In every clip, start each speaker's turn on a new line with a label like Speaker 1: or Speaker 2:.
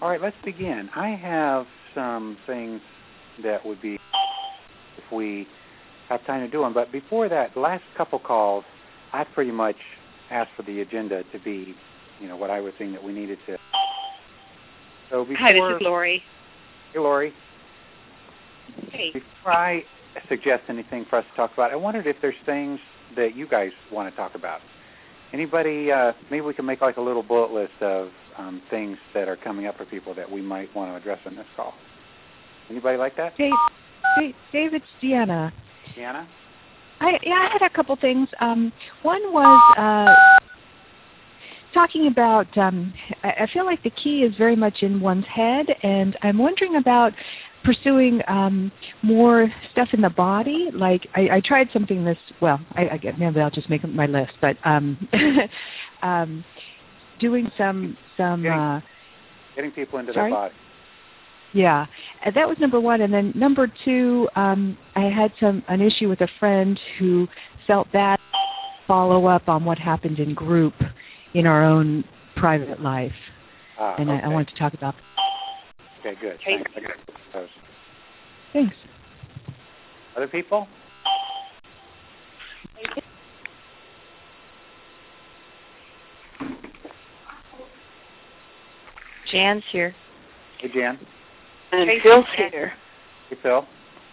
Speaker 1: All right, let's begin. I have some things that would be if we have time to do them. But before that, the last couple calls, I pretty much asked for the agenda to be, what I was thinking that we needed to. So before,
Speaker 2: hi, this is Lori.
Speaker 1: Hey, Lori.
Speaker 2: Hey.
Speaker 1: Before I suggest anything for us to talk about, I wondered if there's things that you guys want to talk about. Anybody, maybe we can make like a little bullet list of things that are coming up for people that we might want to address on this call. Anybody like that?
Speaker 3: Dave, it's Deanna.
Speaker 1: Deanna?
Speaker 3: I had a couple things. One was talking about, I feel like the key is very much in one's head, and I'm wondering about pursuing more stuff in the body. Like I tried something maybe I'll just make my list, but doing some
Speaker 1: getting people into their body.
Speaker 3: Yeah, that was number one. And then number two, I had an issue with a friend who felt bad follow up on what happened in group in our own private life. And I wanted to talk about that.
Speaker 1: Okay, good.
Speaker 3: Thanks.
Speaker 1: Other people?
Speaker 2: Jan's here.
Speaker 1: Hey, Jan.
Speaker 2: And Phil's here.
Speaker 1: Hey, Phil.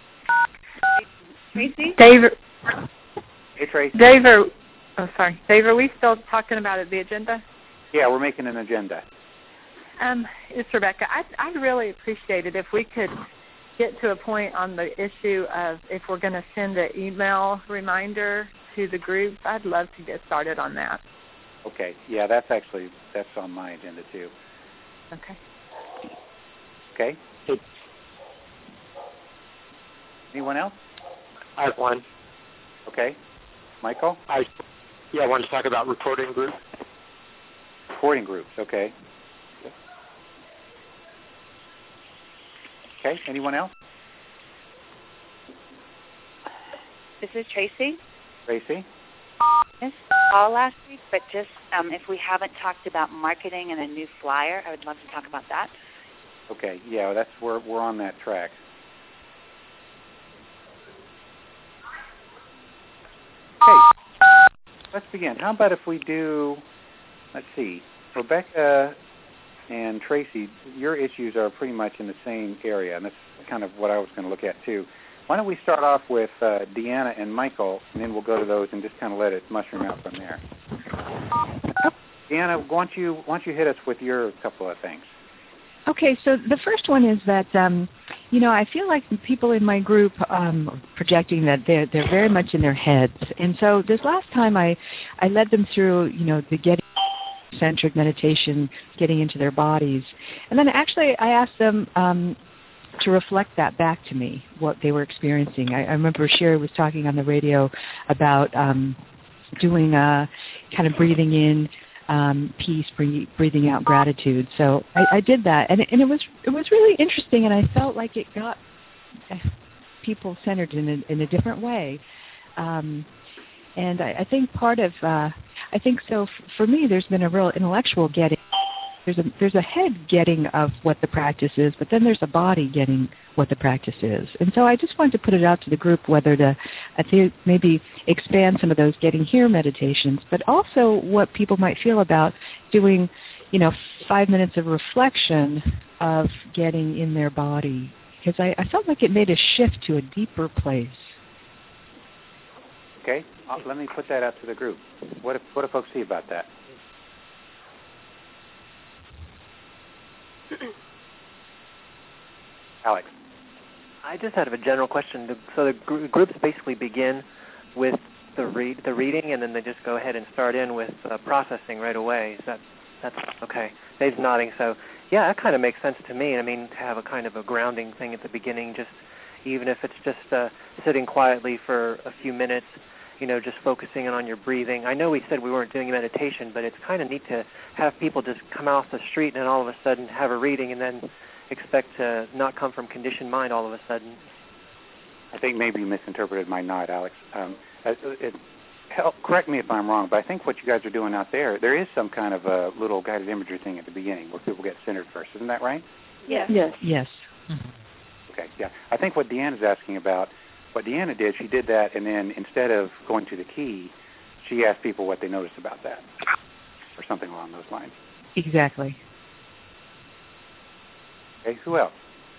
Speaker 2: Tracy?
Speaker 4: David.
Speaker 1: Hey, Tracy.
Speaker 4: David, are we still talking about the agenda?
Speaker 1: Yeah, we're making an agenda.
Speaker 4: It's Rebecca. I'd really appreciate it if we could get to a point on the issue of if we're going to send an email reminder to the group. I'd love to get started on that.
Speaker 1: Okay. Yeah, that's on my agenda too.
Speaker 4: Okay.
Speaker 1: Okay. Anyone else?
Speaker 5: I have one.
Speaker 1: Okay. Michael?
Speaker 5: I wanted to talk about reporting groups.
Speaker 1: Reporting groups, okay. Okay, anyone else?
Speaker 2: This is Tracy.
Speaker 1: Tracy?
Speaker 2: Yes, all last week, but just if we haven't talked about marketing and a new flyer, I would love to talk about that.
Speaker 1: Okay, yeah, we're on that track. Okay, let's begin. How about if we do, let's see, Rebecca and Tracy, your issues are pretty much in the same area, and that's kind of what I was going to look at too. Why don't we start off with Deanna and Michael, and then we'll go to those and just kind of let it mushroom out from there. Deanna, why don't you hit us with your couple of things?
Speaker 3: Okay, so the first one is that, I feel like the people in my group projecting that they're very much in their heads. And so this last time I led them through, the getting-centric meditation, getting into their bodies. And then actually I asked them to reflect that back to me, what they were experiencing. I remember Sherry was talking on the radio about doing kind of breathing in peace, breathing out gratitude. So I did that, and it was really interesting, and I felt like it got people centered in a different way. And I think for me, there's been a real intellectual getting. There's a head getting of what the practice is, but then there's a body getting what the practice is. And so I just wanted to put it out to the group whether to, I think, maybe expand some of those getting here meditations, but also what people might feel about doing, 5 minutes of reflection of getting in their body. Because I felt like it made a shift to a deeper place.
Speaker 1: Okay, let me put that out to the group. What do folks see about that? Alex.
Speaker 6: I just had a general question. So the groups basically begin with the reading, and then they just go ahead and start in with processing right away. That's okay? Dave's nodding. So yeah, that kind of makes sense to me. I mean, to have a kind of a grounding thing at the beginning, just even if it's just sitting quietly for a few minutes, just focusing on your breathing. I know we said we weren't doing meditation, but it's kind of neat to have people just come off the street and all of a sudden have a reading and then expect to not come from conditioned mind all of a sudden.
Speaker 1: I think maybe you misinterpreted my nod, Alex. correct me if I'm wrong, but I think what you guys are doing out there is some kind of a little guided imagery thing at the beginning where people get centered first. Isn't that right?
Speaker 4: Yes.
Speaker 3: Yes.
Speaker 6: Mm-hmm.
Speaker 1: Okay, yeah. I think what Deanna's asking about, what Deanna did, she did that, and then instead of going to the key, she asked people what they noticed about that, or something along those lines.
Speaker 3: Exactly.
Speaker 1: Okay, who else?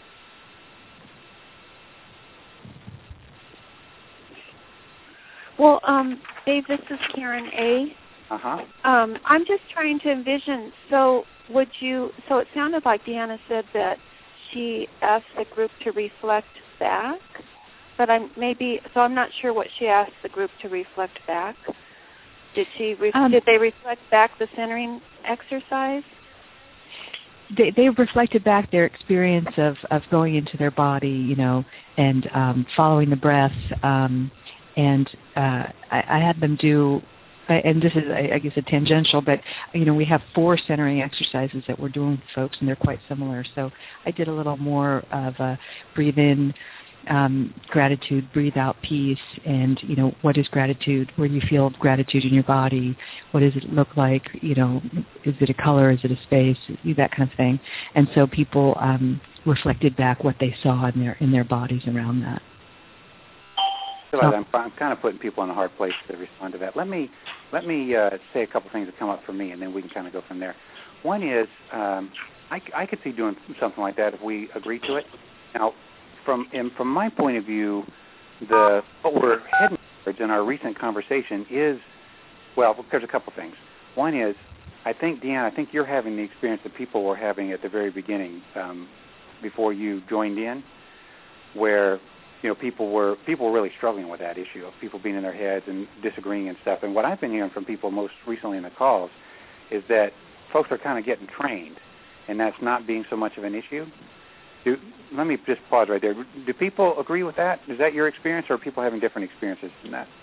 Speaker 7: Well, Dave, this is Karen A.
Speaker 1: Uh-huh.
Speaker 7: I'm just trying to envision. So it sounded like Deanna said that she asked the group to reflect back, but I'm not sure what she asked the group to reflect back. Did they reflect back the centering exercise?
Speaker 3: They reflected back their experience of going into their body, and following the breath. And I had them do, and this is, I guess, a tangential, but, we have 4 centering exercises that we're doing with folks, and they're quite similar. So I did a little more of a breathe in, gratitude, breathe out peace, and, what is gratitude? Where do you feel gratitude in your body? What does it look like? Is it a color? Is it a space? That kind of thing. And so people reflected back what they saw in their bodies around that.
Speaker 1: I'm kind of putting people in a hard place to respond to that. Let me say a couple things that come up for me, and then we can kind of go from there. One is I could see doing something like that if we agree to it. Now, from my point of view, what we're heading towards in our recent conversation is, well, there's a couple things. One is, I think, Deanna, you're having the experience that people were having at the very beginning before you joined in, where people were really struggling with that issue of people being in their heads and disagreeing and stuff. And what I've been hearing from people most recently in the calls is that folks are kind of getting trained, and that's not being so much of an issue. Let me just pause right there. Do people agree with that? Is that your experience, or are people having different experiences than that?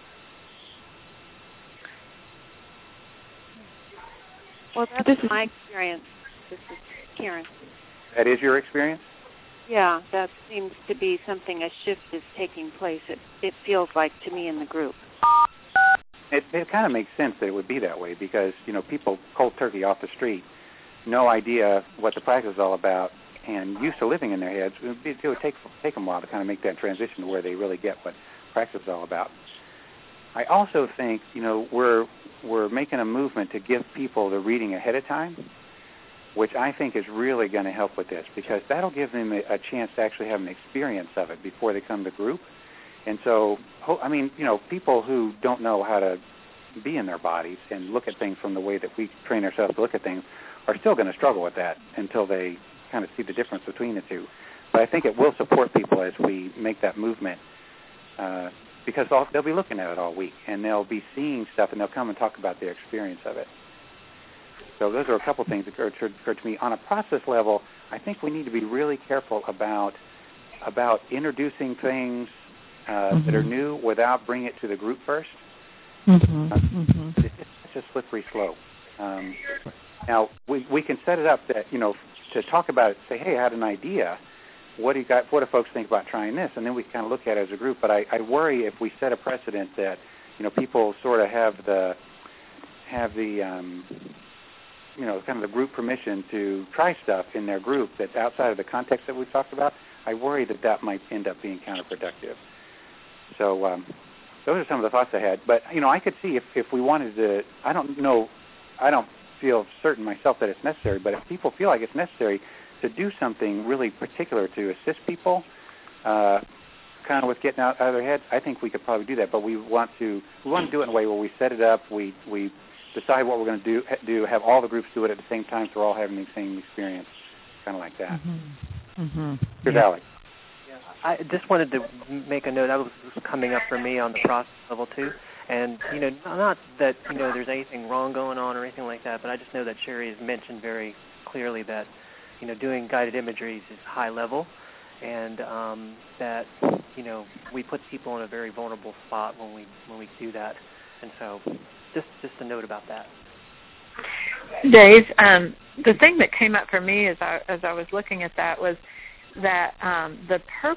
Speaker 7: Well, that's my experience. This is Karen.
Speaker 1: That is your experience?
Speaker 7: Yeah, that seems to be something, a shift is taking place. It feels like to me in the group.
Speaker 1: It kind of makes sense that it would be that way because, people cold turkey off the street, no idea what the practice is all about, and used to living in their heads. It would take them a while to kind of make that transition to where they really get what practice is all about. I also think, we're making a movement to give people the reading ahead of time, which I think is really going to help with this because that'll give them a chance to actually have an experience of it before they come to group. And so, people who don't know how to be in their bodies and look at things from the way that we train ourselves to look at things are still going to struggle with that until they kind of see the difference between the two. But I think it will support people as we make that movement because they'll be looking at it all week, and they'll be seeing stuff, and they'll come and talk about their experience of it. So those are a couple things that occurred to me. On a process level, I think we need to be really careful about introducing things that are new without bringing it to the group first. It's just a slippery slope. Now, we can set it up that, to talk about it, say, hey, I had an idea. What do folks think about trying this? And then we kind of look at it as a group. But I worry if we set a precedent that, people sort of have the kind of the group permission to try stuff in their group that's outside of the context that we've talked about, I worry that might end up being counterproductive. So those are some of the thoughts I had. But, I could see if we wanted to, I don't feel certain myself that it's necessary, but if people feel like it's necessary to do something really particular to assist people kind of with getting out of their heads, I think we could probably do that. But we want to do it in a way where we set it up, we decide what we're going to do, have all the groups do it at the same time so we're all having the same experience, kind of like that. Here's Alex.
Speaker 6: Yeah, I just wanted to make a note. That was coming up for me on the process level too. And, not that, there's anything wrong going on or anything like that, but I just know that Sherry has mentioned very clearly that, doing guided imageries is high level and that, we put people in a very vulnerable spot when we do that. And so just a note about that.
Speaker 4: Dave, the thing that came up for me as I was looking at that was that the purpose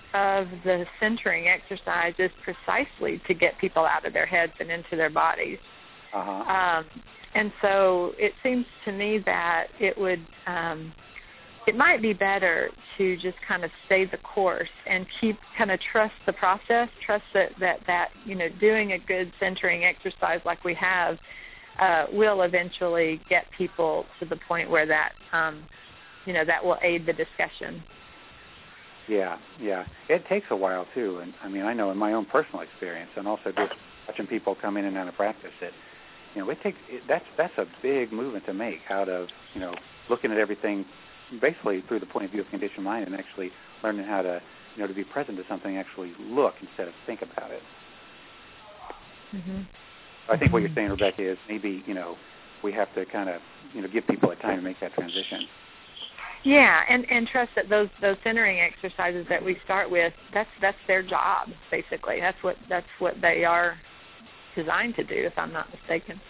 Speaker 4: of the centering exercise is precisely to get people out of their heads and into their bodies. And so it seems to me that it might be better to just kind of stay the course and trust the process, trust that doing a good centering exercise like we have will eventually get people to the point where that that will aid the discussion.
Speaker 1: Yeah. It takes a while too, and I mean I know in my own personal experience, and also just watching people come in and out of practice that that's a big movement to make out of looking at everything basically through the point of view of conditioned mind, and actually learning how to to be present to something, actually look instead of think about it.
Speaker 4: Mm-hmm.
Speaker 1: I think what you're saying, Rebecca, is maybe we have to kind of give people a time to make that transition.
Speaker 4: Yeah, and trust that those centering exercises that we start with, that's their job basically. That's what they are designed to do, if I'm not mistaken.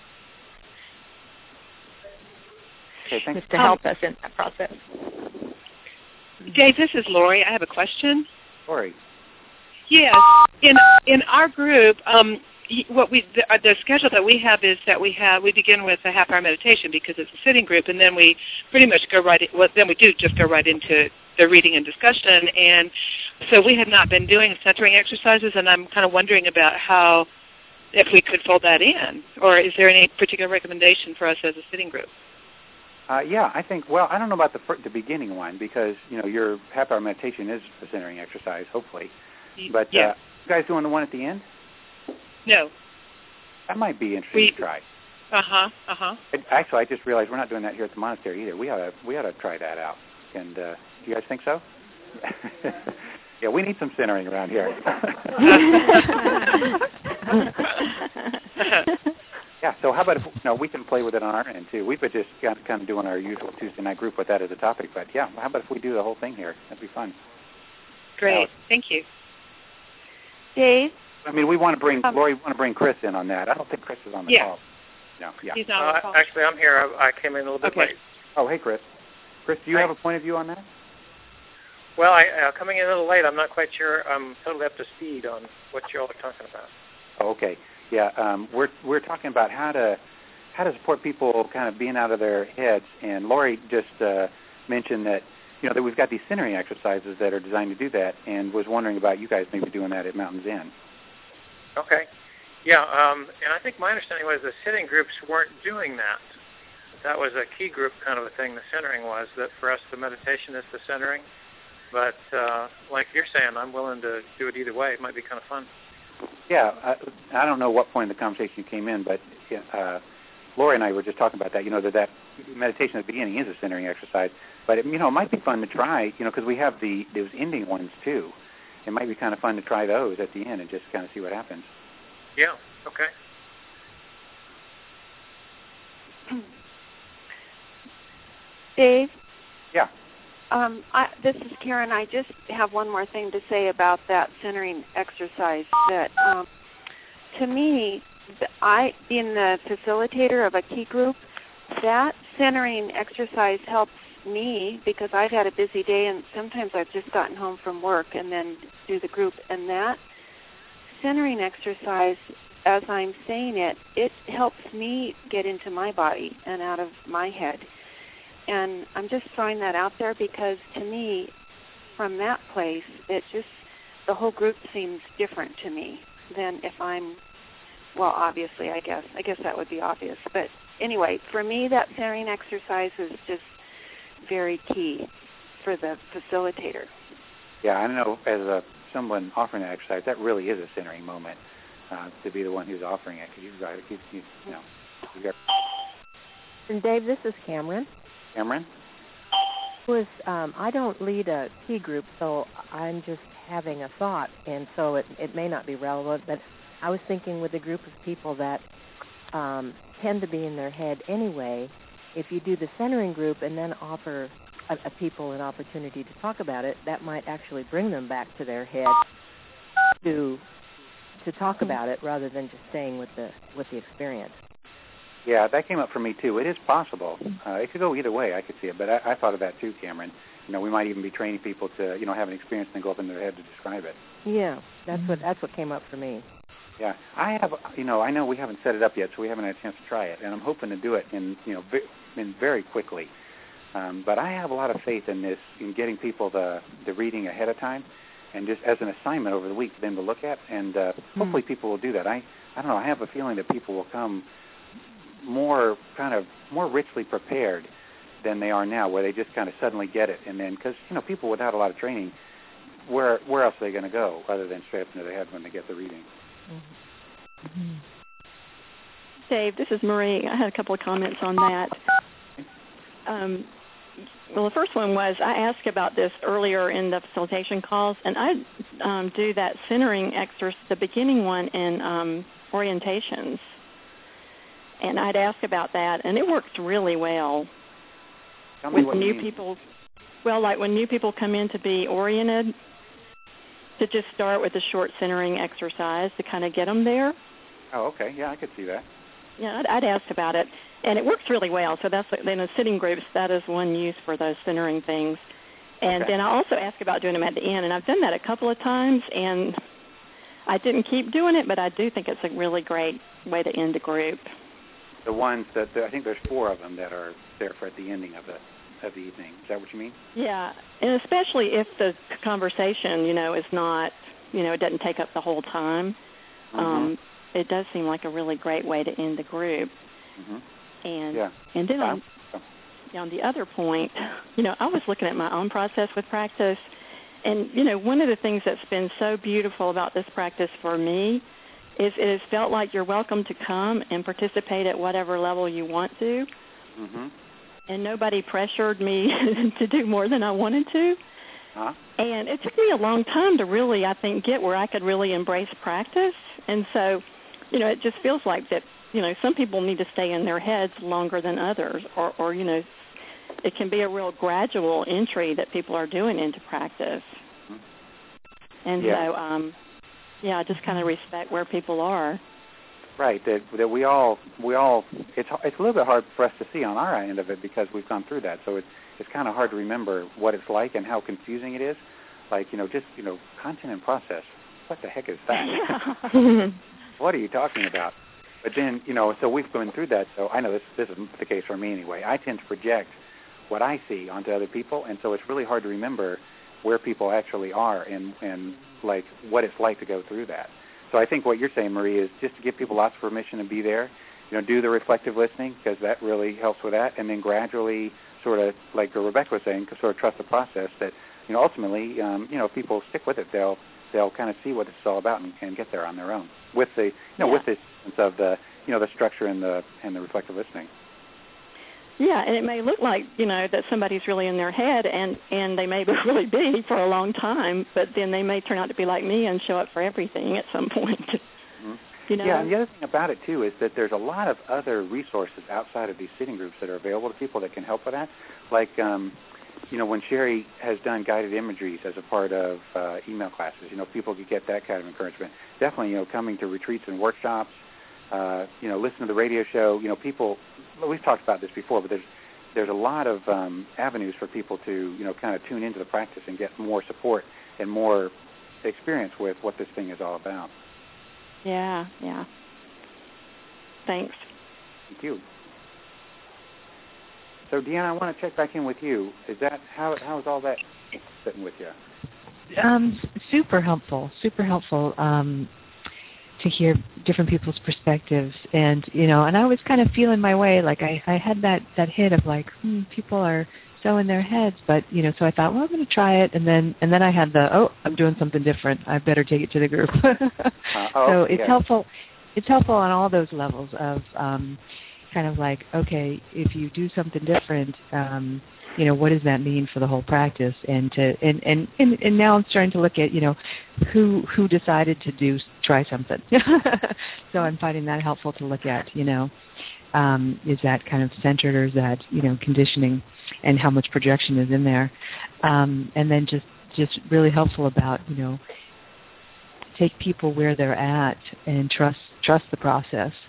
Speaker 1: Okay, thanks.
Speaker 4: Just to help us in that process.
Speaker 8: Dave, this is Lori. I have a question.
Speaker 1: Lori.
Speaker 8: Yes, in our group, the schedule that we have is that we begin with a half-hour meditation because it's a sitting group, and then we pretty much go right into the reading and discussion. And so we have not been doing centering exercises, and I'm kind of wondering about if we could fold that in, or is there any particular recommendation for us as a sitting group?
Speaker 1: Yeah, I think. Well, I don't know about the beginning one because your half-hour meditation is a centering exercise, hopefully. But
Speaker 8: yeah.
Speaker 1: You guys doing the one at the end?
Speaker 8: No.
Speaker 1: That might be interesting to try. Actually, I just realized we're not doing that here at the monastery either. We ought to try that out. And do you guys think so? Yeah, we need some centering around here. Yeah, so how about if we can play with it on our end too? We've been just kind of doing our usual Tuesday night group with that as a topic, but yeah, how about if we do the whole thing here? That'd be fun.
Speaker 8: Great, thank you.
Speaker 7: Dave?
Speaker 1: I mean, we want to bring Lori. We want to bring Chris in on that. I don't think Chris is on the call. No, yeah.
Speaker 8: He's not on the call.
Speaker 5: Actually, I'm here. I came in a little bit late.
Speaker 1: Oh, hey, Chris. Chris, do you have a point of view on that?
Speaker 5: Well, coming in a little late, I'm not quite sure. I'm totally up to speed on what you all are talking about.
Speaker 1: Oh, okay. Yeah, we're talking about how to support people kind of being out of their heads, and Lori just mentioned that that we've got these centering exercises that are designed to do that, and was wondering about you guys maybe doing that at Mountains Inn.
Speaker 5: Okay. Yeah, and I think my understanding was the sitting groups weren't doing that. That was a key group kind of a thing, the centering was, that for us the meditation is the centering. But like you're saying, I'm willing to do it either way. It might be kind of fun.
Speaker 1: Yeah, I don't know what point in the conversation you came in, but Lori and I were just talking about that, that meditation at the beginning is a centering exercise. But, it might be fun to try, because we have those ending ones too. It might be kind of fun to try those at the end and just kind of see what happens.
Speaker 5: Yeah, okay.
Speaker 7: Dave?
Speaker 1: Yeah.
Speaker 7: This is Karen. I just have one more thing to say about that centering exercise. That to me, being the facilitator of a key group, that centering exercise helps me because I've had a busy day and sometimes I've just gotten home from work and then do the group. And that centering exercise, as I'm saying it helps me get into my body and out of my head. And I'm just throwing that out there because to me, from that place, the whole group seems different to me than if I'm, well, obviously, I guess that would be obvious. But anyway, for me, that centering exercise is just very key for the facilitator.
Speaker 1: Yeah, I know as someone offering that exercise, that really is a centering moment to be the one who's offering it.
Speaker 9: And Dave, this is Cameron.
Speaker 1: Cameron?
Speaker 9: I don't lead a key group, so I'm just having a thought, and so it may not be relevant, but I was thinking with a group of people that tend to be in their head anyway, if you do the centering group and then offer people an opportunity to talk about it, that might actually bring them back to their head to talk about it rather than just staying with the experience.
Speaker 1: Yeah, that came up for me too. It is possible. It could go either way. I could see it, but I thought of that too, Cameron. We might even be training people to, have an experience and then go up in their head to describe it.
Speaker 9: Yeah, that's what came up for me.
Speaker 1: Yeah, I have. I know we haven't set it up yet, so we haven't had a chance to try it, and I'm hoping to do it in very quickly. But I have a lot of faith in this, in getting people the reading ahead of time, and just as an assignment over the week for them to look at, and hopefully people will do that. I don't know. I have a feeling that people will come more richly prepared than they are now, where they just kind of suddenly get it, and then because people without a lot of training, where else are they going to go other than straight up into their head when they get the reading?
Speaker 10: Mm-hmm. Dave, this is Marie. I had a couple of comments on that. Well, the first one was I asked about this earlier in the facilitation calls, and I do that centering exercise, the beginning one in orientations, and I'd ask about that, and it works really well.
Speaker 1: Tell me what you mean.
Speaker 10: People, well, like when new people come in to be oriented, to just start with a short centering exercise to kind of get them there.
Speaker 1: Oh, okay. Yeah, I could see that.
Speaker 10: Yeah, I'd ask about it, and it works really well. So that's in the sitting groups, that is one use for those centering things. And then I also ask about doing them at the end, and I've done that a couple of times, and I didn't keep doing it, but I do think it's a really great way to end a group.
Speaker 1: The ones that I think there's 4 of them that are there for at the ending of the evening. Is that what you mean?
Speaker 10: Yeah, and especially if the conversation, is not, it doesn't take up the whole time.
Speaker 1: Mm-hmm.
Speaker 10: It does seem like a really great way to end the group.
Speaker 1: Mm-hmm.
Speaker 10: And then on the other point, I was looking at my own process with practice, and, one of the things that's been so beautiful about this practice for me is it has felt like you're welcome to come and participate at whatever level you want to.
Speaker 1: Mm-hmm.
Speaker 10: And nobody pressured me to do more than I wanted to.
Speaker 1: Huh?
Speaker 10: And it took me a long time to really, I think, get where I could really embrace practice. And so, it just feels like that, some people need to stay in their heads longer than others, or it can be a real gradual entry that people are doing into practice. Mm-hmm. And so, I just kind of respect where people are.
Speaker 1: Right, that we all it's a little bit hard for us to see on our end of it because we've gone through that. So it's kind of hard to remember what it's like and how confusing it is. Like, content and process. What the heck is that?
Speaker 10: Yeah.
Speaker 1: What are you talking about? But then, so we've gone through that. So I know this is the case for me anyway. I tend to project what I see onto other people, and so it's really hard to remember where people actually are and like what it's like to go through that. So I think what you're saying, Marie, is just to give people lots of permission to be there, do the reflective listening because that really helps with that, and then gradually sort of, like Rebecca was saying, sort of trust the process that, ultimately, if people stick with it, they'll kind of see what it's all about and get there on their own with the, with the sense of the, the structure and the reflective listening.
Speaker 10: Yeah, and it may look like, that somebody's really in their head, and they may really be for a long time, but then they may turn out to be like me and show up for everything at some point.
Speaker 1: Mm-hmm. Yeah, and the other thing about it, too, is that there's a lot of other resources outside of these sitting groups that are available to people that can help with that. Like, when Sherry has done guided imageries as a part of email classes, people could get that kind of encouragement. Definitely, coming to retreats and workshops, listen to the radio show. People, we've talked about this before, but there's a lot of avenues for people to, kind of tune into the practice and get more support and more experience with what this thing is all about.
Speaker 10: Yeah. Thanks.
Speaker 1: Thank you. So, Deanna, I want to check back in with you. Is that how is all that sitting with you?
Speaker 3: Super helpful. To hear different people's perspectives, and and I was kind of feeling my way. Like I had that hit of like people are so in their heads, but so I thought, well, I'm going to try it, and then I had I'm doing something different. I better take it to the group. So it's helpful. It's helpful on all those levels of kind of like, okay, if you do something different, what does that mean for the whole practice? And now I'm starting to look at, who decided to try something. So I'm finding that helpful to look at, is that kind of centered or is that, conditioning and how much projection is in there. And then just really helpful about, take people where they're at and trust the process.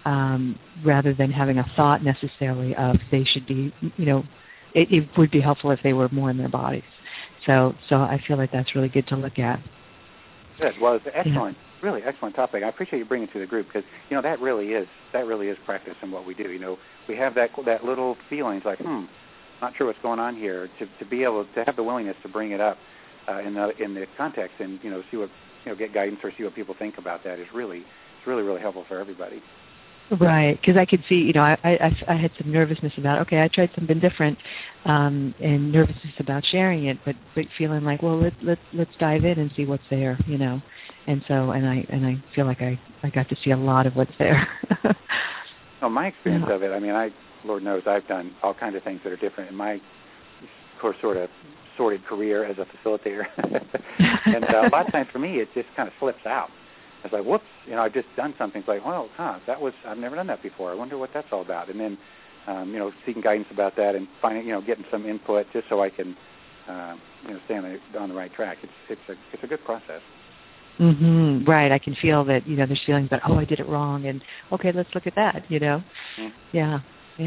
Speaker 3: rather than having a thought necessarily of they should be, it would be helpful if they were more in their bodies. So I feel like that's really good to look at.
Speaker 1: Good. Well, it's an excellent, really excellent topic. I appreciate you bringing it to the group because that really is practice in what we do. We have that little feelings like, not sure what's going on here. To be able to have the willingness to bring it up in the context and see what get guidance or see what people think about that is really helpful for everybody.
Speaker 3: Right, because I could see, I had some nervousness about, okay, I tried something different, and nervousness about sharing it, but feeling like, well, let's dive in and see what's there, and so I feel like I got to see a lot of what's there.
Speaker 1: Well, my experience of it, Lord knows I've done all kinds of things that are different in my sort of sordid career as a facilitator, and a lot of times for me it just kind of slips out. It's like, whoops, I've just done something. It's like, well, I've never done that before. I wonder what that's all about. And then, seeking guidance about that and finding, getting some input just so I can, stay on the right track. It's a good process.
Speaker 3: Mm-hmm. Right. I can feel that, there's feelings about, I did it wrong, and okay, let's look at that.
Speaker 1: Mm-hmm.
Speaker 3: Yeah.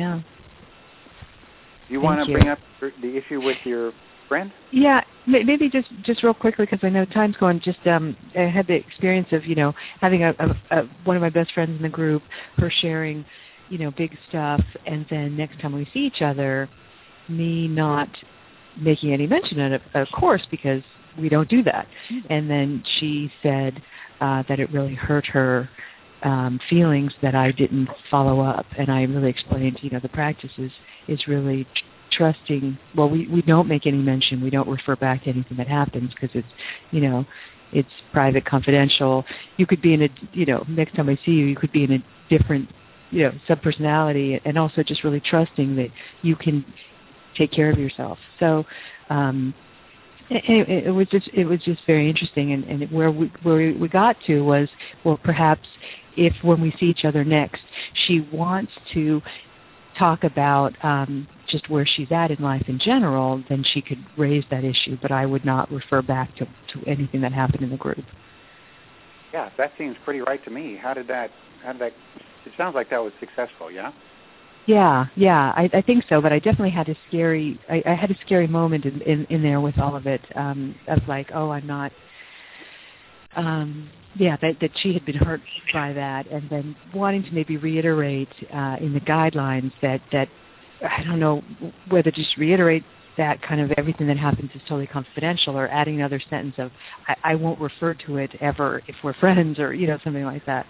Speaker 1: You want to bring up the issue with your friend?
Speaker 3: Yeah, maybe just real quickly because I know time's going. Just I had the experience of having one of my best friends in the group, her sharing big stuff, and then next time we see each other, me not making any mention of it, of course, because we don't do that. And then she said that it really hurt her feelings that I didn't follow up, and I really explained the practice is really trusting. Well, we don't make any mention. We don't refer back to anything that happens because it's, it's private, confidential. You could be in a, next time I see you, you could be in a different, subpersonality, and also just really trusting that you can take care of yourself. So, it was just very interesting, and where we got to was, well, perhaps if when we see each other next, she wants to talk about just where she's at in life in general, then she could raise that issue, but I would not refer back to anything that happened in the group.
Speaker 1: Yeah, that seems pretty right to me. How did that, it sounds like that was successful, yeah?
Speaker 3: Yeah, I think so, but I definitely had I had a scary moment in there with all of it, of like, I'm not, that she had been hurt by that, and then wanting to maybe reiterate in the guidelines that I don't know whether just reiterate that kind of everything that happens is totally confidential, or adding another sentence of I won't refer to it ever if we're friends, or something like that.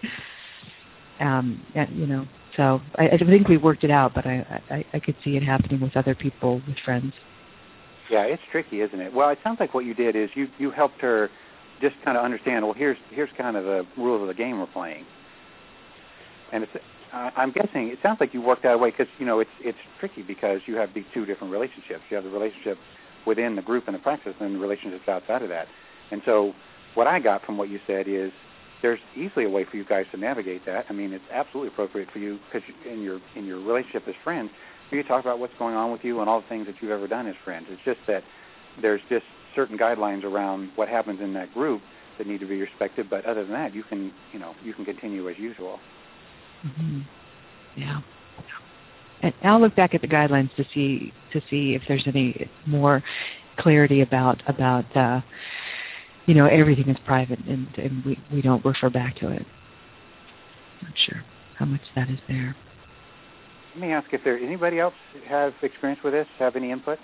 Speaker 3: So I think we worked it out, but I could see it happening with other people, with friends.
Speaker 1: Yeah, it's tricky, isn't it? Well, it sounds like what you did is you helped her just kind of understand, well, here's kind of the rules of the game we're playing. And I'm guessing it sounds like you worked that way because it's tricky because you have these two different relationships. You have the relationship within the group and the practice, and the relationships outside of that. And so what I got from what you said is there's easily a way for you guys to navigate that. I mean, it's absolutely appropriate for you because in your relationship as friends, you talk about what's going on with you and all the things that you've ever done as friends. It's just that there's just certain guidelines around what happens in that group that need to be respected. But other than that, you can continue as usual.
Speaker 3: Mm-hmm. Yeah. And I'll look back at the guidelines to see if there's any more clarity about everything is private and we don't refer back to it. Not sure how much that is there.
Speaker 1: Let me ask if there anybody else have experience with this, have any input?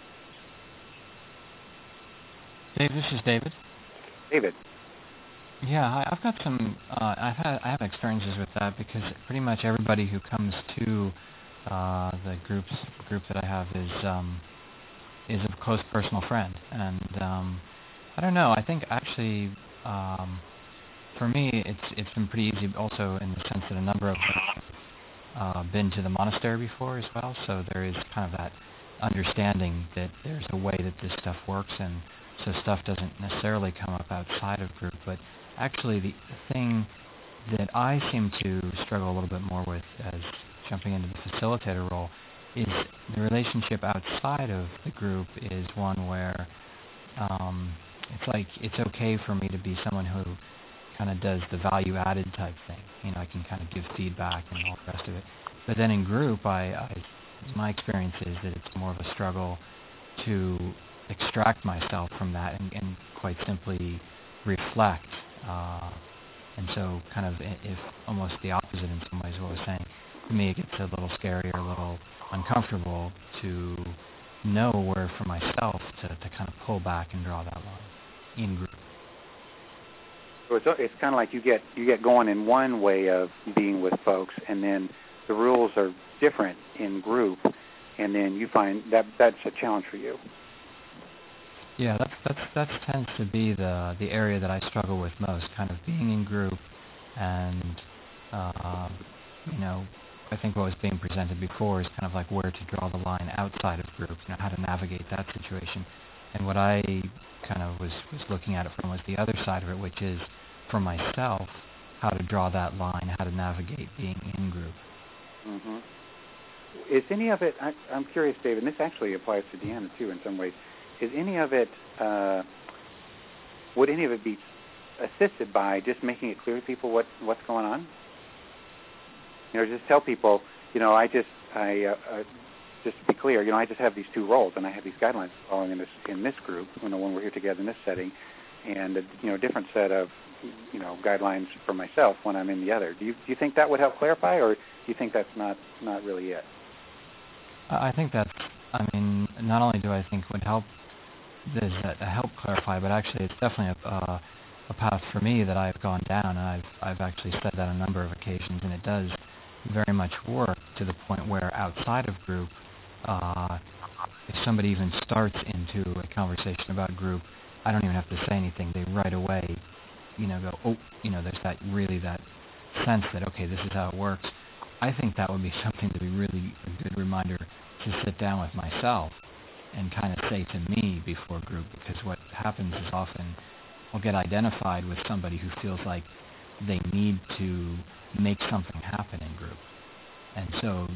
Speaker 11: Dave, this is David.
Speaker 1: David.
Speaker 11: Yeah, I've got some. I have experiences with that because pretty much everybody who comes to the group that I have is a close personal friend, and I don't know. I think actually, for me, it's been pretty easy also in the sense that a number of them been to the monastery before as well, so there is kind of that understanding that there's a way that this stuff works, and so stuff doesn't necessarily come up outside of group. But actually, the thing that I seem to struggle a little bit more with as jumping into the facilitator role is the relationship outside of the group is one where it's like it's okay for me to be someone who kind of does the value added type thing. I can kind of give feedback and all the rest of it. But then in group, my experience is that it's more of a struggle to extract myself from that and quite simply reflect. And so kind of if almost the opposite in some ways of what I was saying, to me it gets a little scary or a little uncomfortable to know where for myself to kind of pull back and draw that line in group.
Speaker 1: So it's kind of like you get going in one way of being with folks, and then the rules are different in group, and then you find that's a challenge for you.
Speaker 11: Yeah, that tends to be the area that I struggle with most, kind of being in group, and I think what was being presented before is kind of like where to draw the line outside of group, how to navigate that situation. And what I kind of was looking at it from was the other side of it, which is for myself, how to draw that line, how to navigate being in group.
Speaker 1: Mm-hmm. Is any of it, I'm curious, David, and this actually applies to Deanna too in some ways, is any of it, would any of it be assisted by just making it clear to people what's going on? Just tell people, just to be clear, I just have these two roles, and I have these guidelines following in this group, when we're here together in this setting, and a different set of, guidelines for myself when I'm in the other. Do you think that would help clarify, or do you think that's not really it?
Speaker 11: I think that's, not only do I think would help help clarify, but actually it's definitely a path for me that I've gone down, and I've actually said that on a number of occasions, and it does very much work to the point where outside of group, if somebody even starts into a conversation about group, I don't even have to say anything. They right away, go, oh, there's that sense that, okay, this is how it works. I think that would be something to be really a good reminder to sit down with myself and kind of say to me before group, because what happens is often we'll get identified with somebody who feels like they need to make something happen in group. And so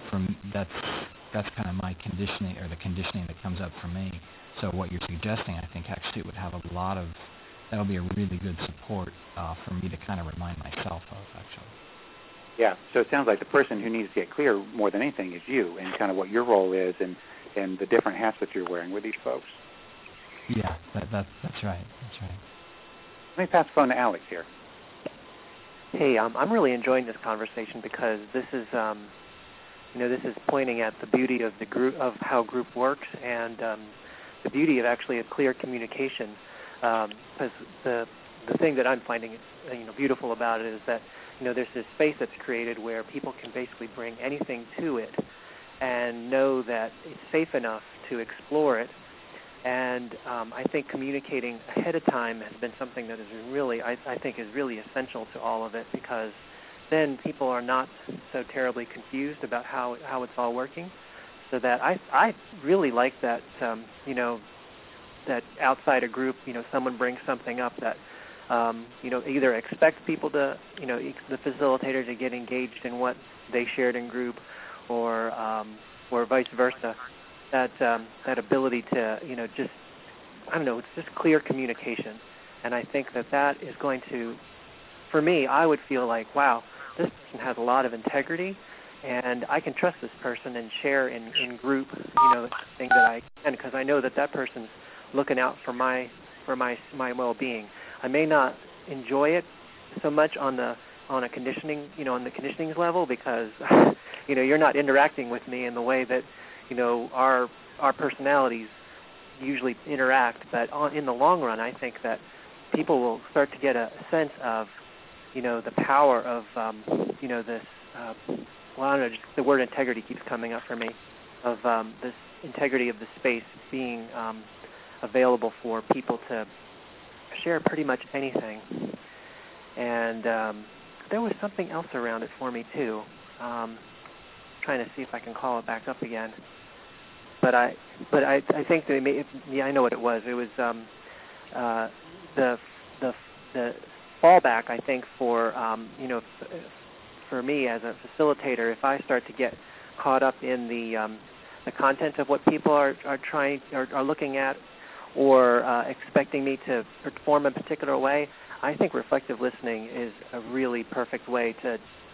Speaker 11: that's kind of my conditioning, or the conditioning that comes up for me. So what you're suggesting, I think actually would have that'll be a really good support for me to kind of remind myself of, actually.
Speaker 1: Yeah, so it sounds like the person who needs to get clear more than anything is you, and kind of what your role is, and the different hats that you're wearing with these folks.
Speaker 11: Yeah, that's right. That's right.
Speaker 1: Let me pass the phone to Alex here.
Speaker 6: Hey, I'm really enjoying this conversation because this is, this is pointing at the beauty of the group, of how group works, and the beauty of actually a clear communication. Because the thing that I'm finding, beautiful about it is that, there's this space that's created where people can basically bring anything to it, and know that it's safe enough to explore it. And I think communicating ahead of time has been something that is really, I think, is really essential to all of it, because then people are not so terribly confused about how it's all working. So that I really like that, that outside a group, someone brings something up that, either expect people to, the facilitator to get engaged in what they shared in group, or vice versa. That ability to, it's just clear communication. And I think that is going to, for me, I would feel like, wow, this person has a lot of integrity, and I can trust this person and share in group, things that I can, because I know that person's looking out for my well-being. I may not enjoy it so much on a conditioning, on the conditionings level, because, you're not interacting with me in the way that, our personalities usually interact. But in the long run, I think that people will start to get a sense of, the power of, this, I don't know, just the word integrity keeps coming up for me, of this integrity of the space being available for people to share pretty much anything. And there was something else around it for me, too. Trying to see if I can call it back up again. But I think that I know what it was. It was the fallback, I think, for for me as a facilitator. If I start to get caught up in the content of what people are looking at, or expecting me to perform a particular way, I think reflective listening is a really perfect way to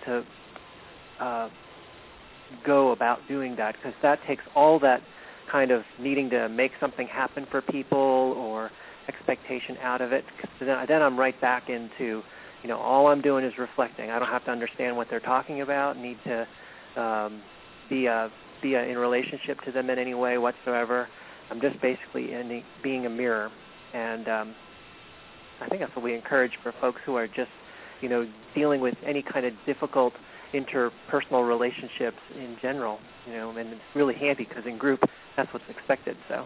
Speaker 6: go about doing that, because that takes all that kind of needing to make something happen for people or expectation out of it. Then I'm right back into, all I'm doing is reflecting. I don't have to understand what they're talking about, need to be in relationship to them in any way whatsoever. I'm just basically being a mirror. And I think that's what we encourage for folks who are just, dealing with any kind of difficult interpersonal relationships in general, and it's really handy because in group, that's what's expected. So.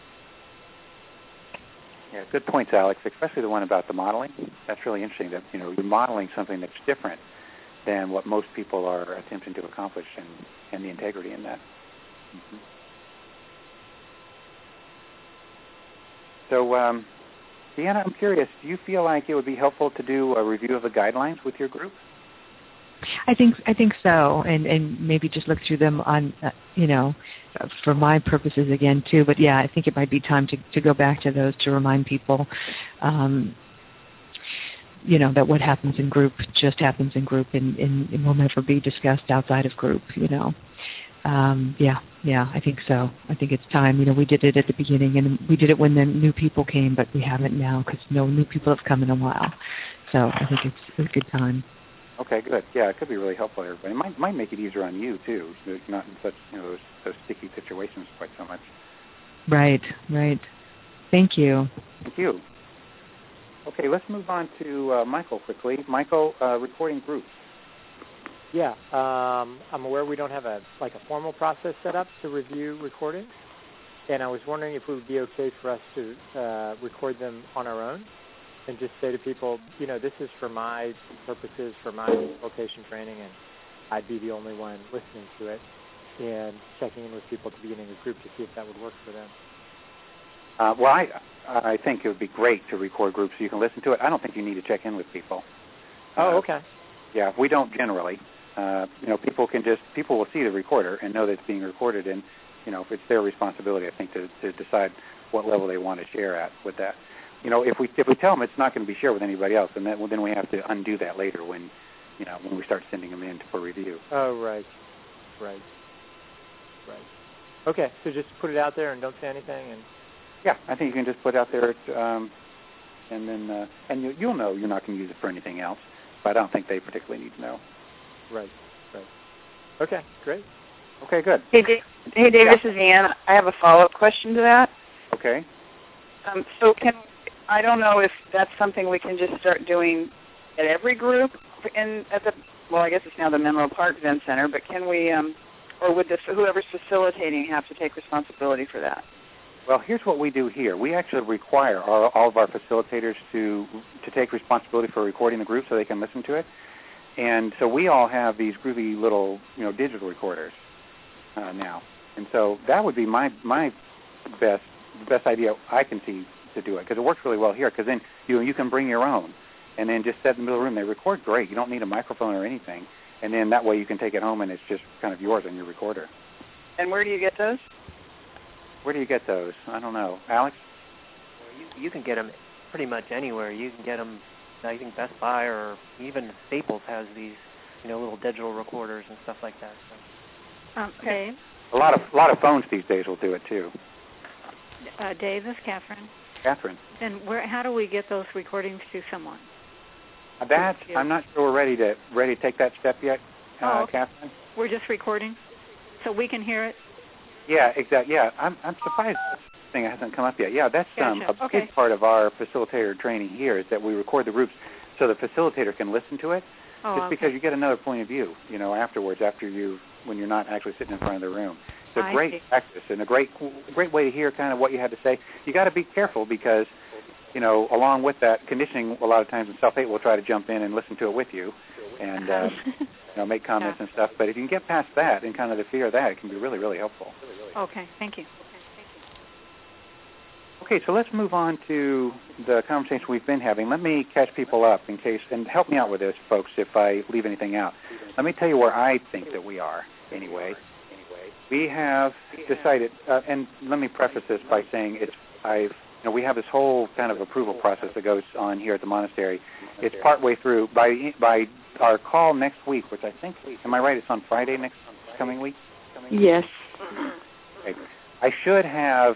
Speaker 1: Yeah, good points, Alex, especially the one about the modeling. That's really interesting that, you're modeling something that's different than what most people are attempting to accomplish, and the integrity in that. Mm-hmm. So, Deanna, I'm curious, do you feel like it would be helpful to do a review of the guidelines with your group?
Speaker 3: I think so, and maybe just look through them on, for my purposes again too. But yeah, I think it might be time to go back to those to remind people, that what happens in group just happens in group, and will never be discussed outside of group. Yeah, I think so. I think it's time. We did it at the beginning, and we did it when the new people came, but we haven't now because no new people have come in a while. So I think it's a good time.
Speaker 1: Okay, good. Yeah, it could be really helpful to everybody. It might make it easier on you too, not in such those sticky situations quite so much.
Speaker 3: Right. Thank you.
Speaker 1: Thank you. Okay, let's move on to Michael quickly. Michael, recording groups.
Speaker 12: Yeah, I'm aware we don't have a formal process set up to review recordings, and I was wondering if it would be okay for us to record them on our own and just say to people, this is for my purposes, for my vocation training, and I'd be the only one listening to it, and checking in with people at the beginning of the group to see if that would work for them.
Speaker 1: Well, I think it would be great to record groups so you can listen to it. I don't think you need to check in with people.
Speaker 12: Oh, okay.
Speaker 1: Yeah, we don't generally. People will see the recorder and know that it's being recorded, and it's their responsibility, I think, to decide what level they want to share at with that. If we tell them it's not going to be shared with anybody else, then we have to undo that later when we start sending them in for review.
Speaker 12: Oh, right. Okay, so just put it out there and don't say anything, and.
Speaker 1: Yeah, I think you can just put it out there, and then you'll know you're not going to use it for anything else. But I don't think they particularly need to know.
Speaker 12: Right. Okay, great.
Speaker 1: Okay, good.
Speaker 13: Hey, Dave, This is Ann. I have a follow-up question to that.
Speaker 1: Okay.
Speaker 13: So I don't know if that's something we can just start doing at every group I guess it's now the Menlo Park Zen Center, but can we, or would whoever's facilitating have to take responsibility for that?
Speaker 1: Well, here's what we do here. We actually require all of our facilitators to take responsibility for recording the group so they can listen to it. And so we all have these groovy little, digital recorders now. And so that would be my best idea I can see to do it, because it works really well here, because then you can bring your own and then just set in the middle of the room. They record great. You don't need a microphone or anything. And then that way you can take it home and it's just kind of yours on your recorder.
Speaker 13: And where do you get those?
Speaker 1: Where do you get those? I don't know. Alex?
Speaker 6: Well, you can get them pretty much anywhere. You can get them, I think Best Buy or even Staples has these, little digital recorders and stuff like that. So.
Speaker 10: Okay.
Speaker 1: A lot of phones these days will do it too.
Speaker 10: Dave, this is Catherine.
Speaker 1: Catherine.
Speaker 10: Then how do we get those recordings to someone?
Speaker 1: I'm not sure we're ready to take that step yet,
Speaker 10: okay.
Speaker 1: Catherine.
Speaker 10: We're just recording, so we can hear it.
Speaker 1: Yeah, exactly. Yeah, I'm surprised this thing hasn't come up yet. Yeah, that's
Speaker 10: gotcha.
Speaker 1: A big part of our facilitator training here is that we record the groups so the facilitator can listen to it. Just because you get another point of view, afterwards when you're not actually sitting in front of the room. It's a great practice and a great way to hear kind of what you had to say. You got to be careful because, along with that conditioning, a lot of times in self-hate will try to jump in and listen to it with you and make comments and stuff. But if you can get past that and kind of the fear of that, it can be really, really helpful.
Speaker 10: Okay, thank you.
Speaker 1: Okay, so let's move on to the conversation we've been having. Let me catch people up and help me out with this, folks, if I leave anything out. Let me tell you where I think that we are, anyway. We have decided, and let me preface this by saying I've we have this whole kind of approval process that goes on here at the monastery. It's partway through. By our call next week, which I think, am I right, it's on Friday next coming week?
Speaker 14: Yes.
Speaker 1: Okay. I should have,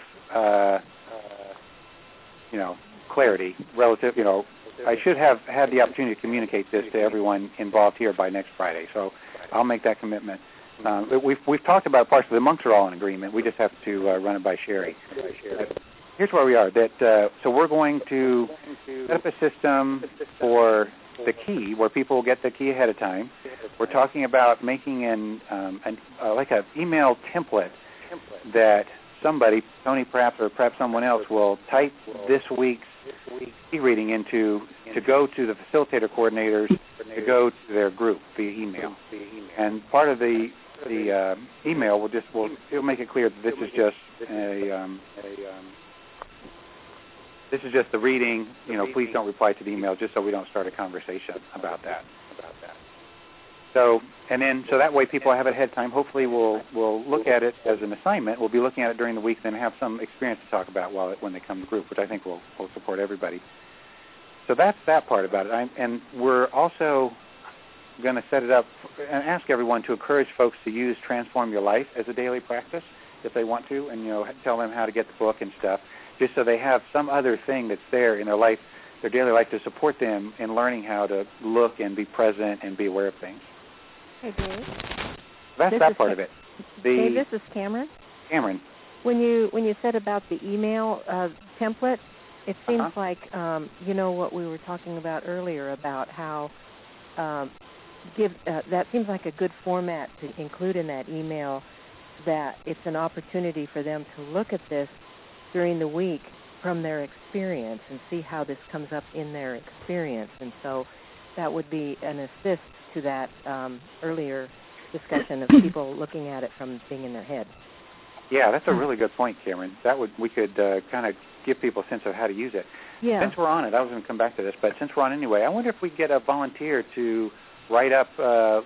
Speaker 1: clarity relative, I should have had the opportunity to communicate this to everyone involved here by next Friday. So I'll make that commitment. We've talked about parts of the monks are all in agreement. We just have to run it by Sherry. Here's where we are. So we're going to set up a system for the key, where people get the key ahead of time. We're talking about making an email template that somebody, Tony perhaps, or perhaps someone else, will type this week's key reading into to go to the facilitator coordinators to go to their group via email. And part of the email it'll make it clear that this is just this is just the reading. Please don't reply to the email, just so we don't start a conversation about that. So that way people have it ahead of time. Hopefully we'll look at it as an assignment. We'll be looking at it during the week, then have some experience to talk about when they come to group, which I think will support everybody. So that's that part about it. And we're also going to set it up and ask everyone to encourage folks to use Transform Your Life as a daily practice if they want to, and tell them how to get the book and stuff, just so they have some other thing that's there in their life, their daily life, to support them in learning how to look and be present and be aware of things.
Speaker 9: Hey, Dave.
Speaker 1: That's that part of it.
Speaker 9: Dave, this is Cameron.
Speaker 1: Cameron.
Speaker 9: When you said about the email template, it seems like what we were talking about earlier about how that seems like a good format to include in that email, that it's an opportunity for them to look at this during the week from their experience and see how this comes up in their experience. And so that would be an assist to that earlier discussion of people looking at it from being in their head.
Speaker 1: Yeah, that's a really good point, Cameron. We could kind of give people a sense of how to use it.
Speaker 9: Yeah.
Speaker 1: Since we're on it, I was going to come back to this, but since we're on anyway, I wonder if we get a volunteer to write up a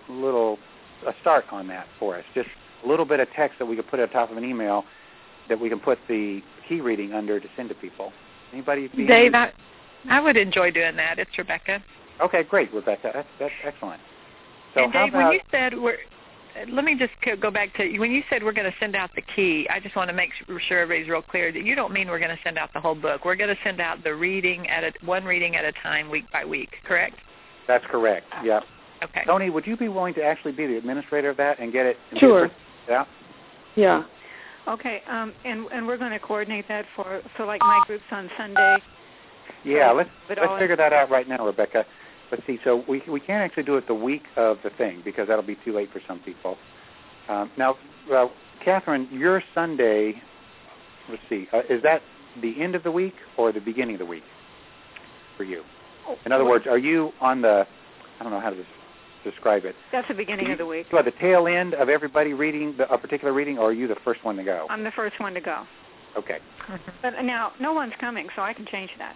Speaker 1: start on that for us, just a little bit of text that we could put at the top of an email that we can put the key reading under to send to people. Anybody?
Speaker 4: Dave, I would enjoy doing that. It's Rebecca.
Speaker 1: Okay, great, Rebecca. That's excellent. So
Speaker 4: and Dave, when you said let me just go back to when you said we're going to send out the key, I just want to make sure everybody's real clear that you don't mean we're going to send out the whole book. We're going to send out the reading one reading at a time, week by week, correct?
Speaker 1: That's correct, yeah.
Speaker 4: Okay.
Speaker 1: Tony, would you be willing to actually be the administrator of that and get it?
Speaker 14: Sure.
Speaker 1: Yeah.
Speaker 14: Yeah.
Speaker 15: Okay, and we're going to coordinate that so like my group's on Sunday.
Speaker 1: Yeah, let's figure that out right now, Rebecca. Let's see. So we can't actually do it the week of the thing because that'll be too late for some people. Now, Catherine, your Sunday, let's see, is that the end of the week or the beginning of the week for you? In other words, are you on I don't know how to describe it.
Speaker 15: That's the beginning of the week.
Speaker 1: So at the tail end of everybody reading a particular reading, or are you the first one to go?
Speaker 15: I'm the first one to go.
Speaker 1: Okay.
Speaker 15: But now, no one's coming, so I can change that.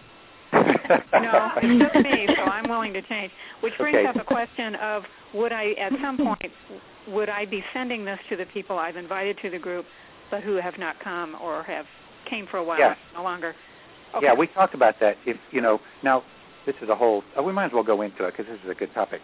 Speaker 15: No, it's just me, so I'm willing to change. Which brings up a question of at some point, would I be sending this to the people I've invited to the group, but who have not come or came for a while, no longer? Okay.
Speaker 1: Yeah, we talked about that. If now this is a whole. We might as well go into it because this is a good topic.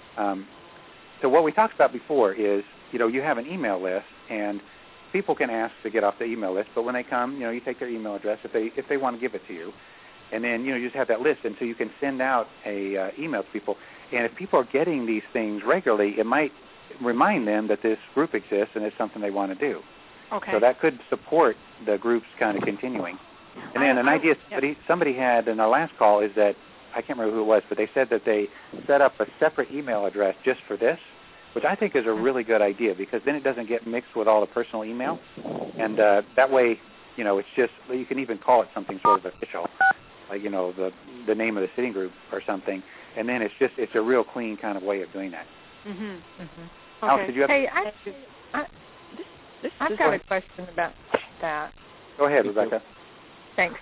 Speaker 1: So what we talked about before is, you have an email list, and people can ask to get off the email list. But when they come, you take their email address if they want to give it to you, and then you just have that list, and so you can send out a email to people. And if people are getting these things regularly, it might remind them that this group exists and it's something they want to do.
Speaker 15: Okay.
Speaker 1: So that could support the groups kind of continuing. And then an idea somebody had in our last call is that, I can't remember who it was, but they said that they set up a separate email address just for this, which I think is a really good idea because then it doesn't get mixed with all the personal email. And that way, it's just, you can even call it something sort of official, like, the name of the sitting group or something. And then it's a real clean kind of way of doing that.
Speaker 4: Mm-hmm. Mm-hmm.
Speaker 1: Alex, did you have
Speaker 4: I've got a question about that.
Speaker 1: Go ahead, Rebecca.
Speaker 4: Thanks.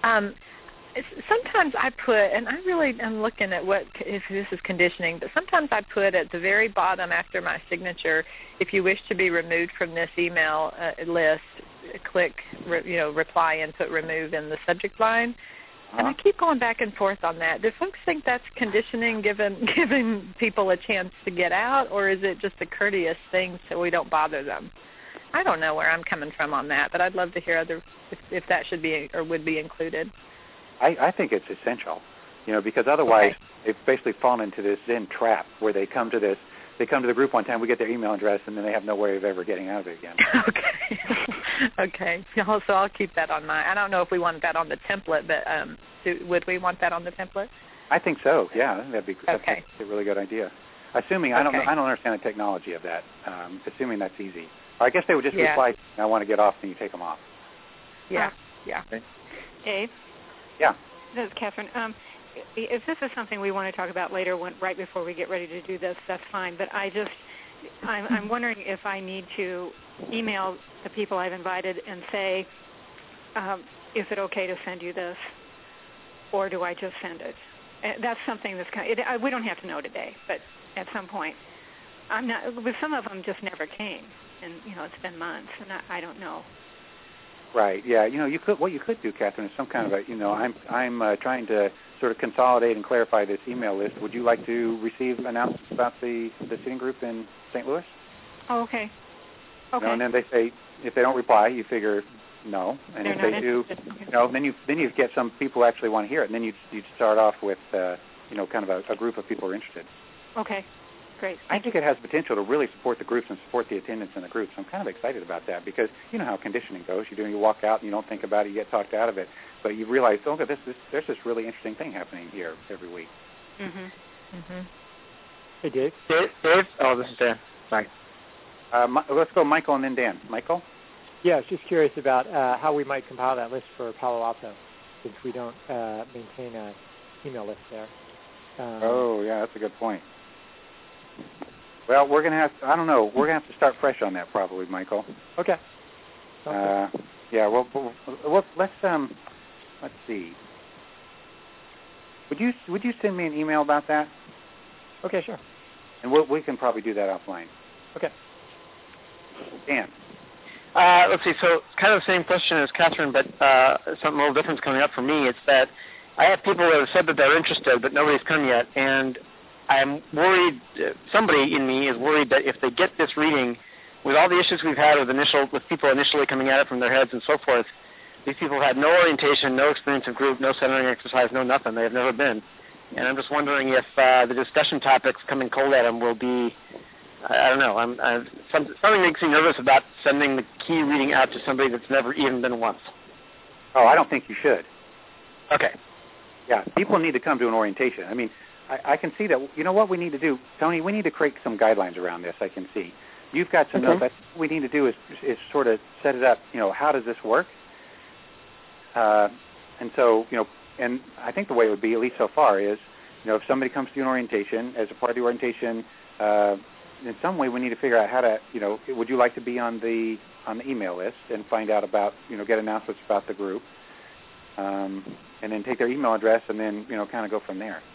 Speaker 4: Sometimes I put, and I really am looking at if this is conditioning, but sometimes I put at the very bottom after my signature, if you wish to be removed from this email list, click, reply, input, remove in the subject line. And I keep going back and forth on that. Do folks think that's conditioning, giving people a chance to get out, or is it just a courteous thing so we don't bother them? I don't know where I'm coming from on that, but I'd love to hear if that should be or would be included.
Speaker 1: I think it's essential, because otherwise they've basically fallen into this Zen trap where they come to the group one time, we get their email address, and then they have no way of ever getting out of it again. Okay.
Speaker 4: So I'll keep that on my. I don't know if we want that on the template, but would we want that on the template?
Speaker 1: I think so. Yeah, that's a really good idea. Assuming I don't understand the technology of that. Assuming that's easy. I guess they would just reply, I want to get off, and you take them off.
Speaker 4: Yeah.
Speaker 1: Okay.
Speaker 15: Dave?
Speaker 1: Yeah.
Speaker 15: This is Catherine. If this is something we want to talk about later, right before we get ready to do this, that's fine. But I'm wondering if I need to email the people I've invited and say, is it okay to send you this, or do I just send it? That's something that's we don't have to know today, but at some point, I'm not. But some of them just never came, and it's been months, and I don't know.
Speaker 1: Right. Yeah. What you could do, Catherine, is some kind of I'm trying to sort of consolidate and clarify this email list. Would you like to receive announcements about the sitting group in St. Louis?
Speaker 15: Oh, okay. Okay.
Speaker 1: And then they say, if they don't reply, you figure no, and if they do, then you get some people who actually want to hear it, and then you start off with kind of a group of people who are interested.
Speaker 15: Okay. Great.
Speaker 1: I think it has potential to really support the groups and support the attendance in the groups. I'm kind of excited about that because you know how conditioning goes. You walk out and you don't think about it, you get talked out of it, but you realize, there's this really interesting thing happening here every week.
Speaker 15: Mhm. Mhm.
Speaker 12: Hey, Dave.
Speaker 14: Dave. Oh, this is Dan. Sorry.
Speaker 1: Let's go, Michael, and then Dan. Michael.
Speaker 12: Yeah, I was just curious about how we might compile that list for Palo Alto, since we don't maintain an email list there.
Speaker 1: That's a good point. Well, we're going to have to, I don't know, we're going to have to start fresh on that probably, Michael.
Speaker 12: Okay.
Speaker 1: Yeah, well, let's see. Would you send me an email about that?
Speaker 12: Okay, sure.
Speaker 1: And we can probably do that offline.
Speaker 12: Okay.
Speaker 1: Dan.
Speaker 14: Let's see, so kind of the same question as Catherine, but something a little different coming up for me. It's that I have people that have said that they're interested, but nobody's come yet, and I'm worried, somebody in me is worried that if they get this reading, with all the issues we've had with people initially coming at it from their heads and so forth, these people have had no orientation, no experience of group, no centering exercise, no nothing. They have never been. And I'm just wondering if the discussion topics coming cold at them will be, I don't know, something makes me nervous about sending the key reading out to somebody that's never even been once.
Speaker 1: Oh, I don't think you should.
Speaker 14: Okay.
Speaker 1: Yeah, people need to come to an orientation. I mean, I can see that. You know what we need to do, Tony? We need to create some guidelines around this. I can see. You've got some notes. What we need to do is sort of set it up. How does this work? And so, and I think the way it would be, at least so far, is, if somebody comes to an orientation, as a part of the orientation, in some way we need to figure out how to, would you like to be on the email list and find out about, get announcements about the group, and then take their email address and then, kind of go from there.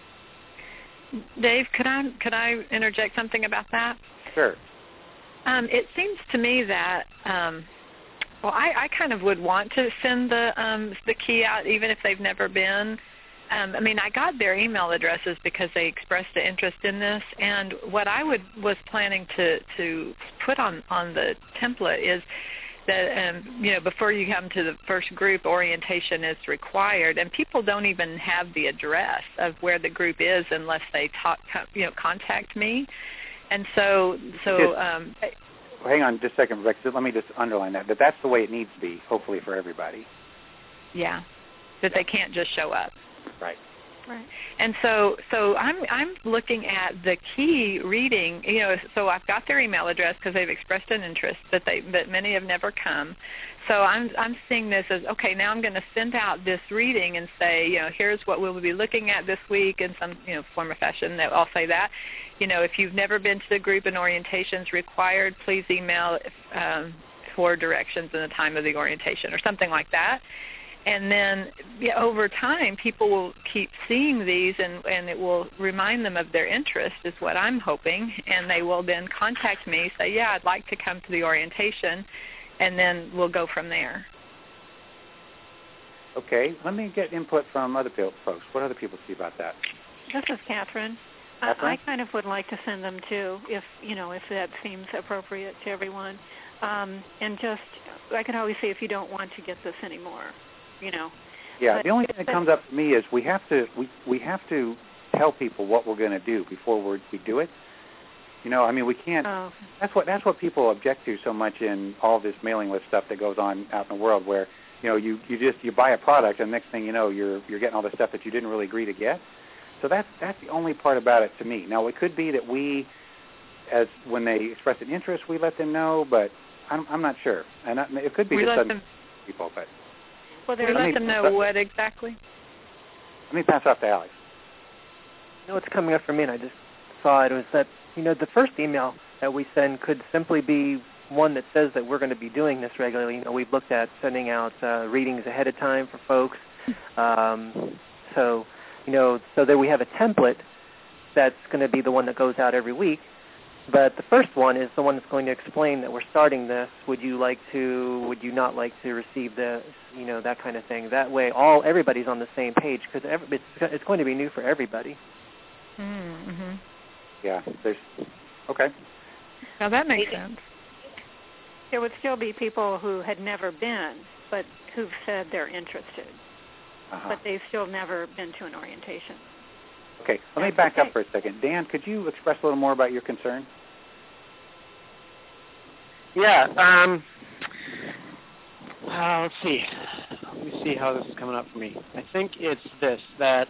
Speaker 4: Dave, could I interject something about that?
Speaker 1: Sure.
Speaker 4: It seems to me that, I kind of would want to send the key out even if they've never been. I got their email addresses because they expressed an interest in this, and what I was planning to put on the template is that before you come to the first group, orientation is required, and people don't even have the address of where the group is unless they contact me, and so.
Speaker 1: Hang on just a second, Rebecca. Let me just underline that that's the way it needs to be, hopefully for everybody.
Speaker 4: Yeah, that they can't just show up.
Speaker 1: Right.
Speaker 4: Right. And so I'm looking at the key reading. So I've got their email address because they've expressed an interest, but many have never come. So I'm seeing this as, okay, now I'm going to send out this reading and say, here's what we'll be looking at this week in some form or fashion. That I'll say that, if you've never been to the group and orientations required, please email for directions and the time of the orientation or something like that. And then over time, people will keep seeing these, and it will remind them of their interest, is what I'm hoping. And they will then contact me, say, I'd like to come to the orientation.
Speaker 16: and then we'll go from there.
Speaker 1: Okay, let me get input from other folks. What other people see about that?
Speaker 15: This is Catherine. I kind of would like to send them too, if that seems appropriate to everyone. And just, I can always say if you don't want to get this anymore,
Speaker 1: Yeah, but the only thing that comes up for me is we have to tell people what we're going to do before we do it. We can't. Oh. That's what people object to so much in all this mailing list stuff that goes on out in the world, where you buy a product and next thing you know you're getting all the stuff that you didn't really agree to get. So that's the only part about it to me. Now it could be that when they express an interest, we let them know, but I'm not sure. And it could be
Speaker 16: we let them
Speaker 1: people, but
Speaker 16: we let them know what exactly.
Speaker 1: Let me pass off to Alex.
Speaker 6: What's coming up for me, and I just saw it, was that the first email that we send could simply be one that says that we're going to be doing this regularly. We've looked at sending out readings ahead of time for folks, so that we have a template that's going to be the one that goes out every week. But the first one is the one that's going to explain that we're starting this. Would you not like to receive this? That kind of thing. That way, everybody's on the same page, because it's going to be new for everybody.
Speaker 16: Mm-hmm.
Speaker 1: Yeah. Okay.
Speaker 16: Now that makes sense.
Speaker 15: There would still be people who had never been, but who've said they're interested, but they've still never been to an orientation.
Speaker 1: Okay. Let me back up for a second. Dan, could you express a little more about your concern?
Speaker 14: Yeah. Let's see. Let me see how this is coming up for me. I think it's this, that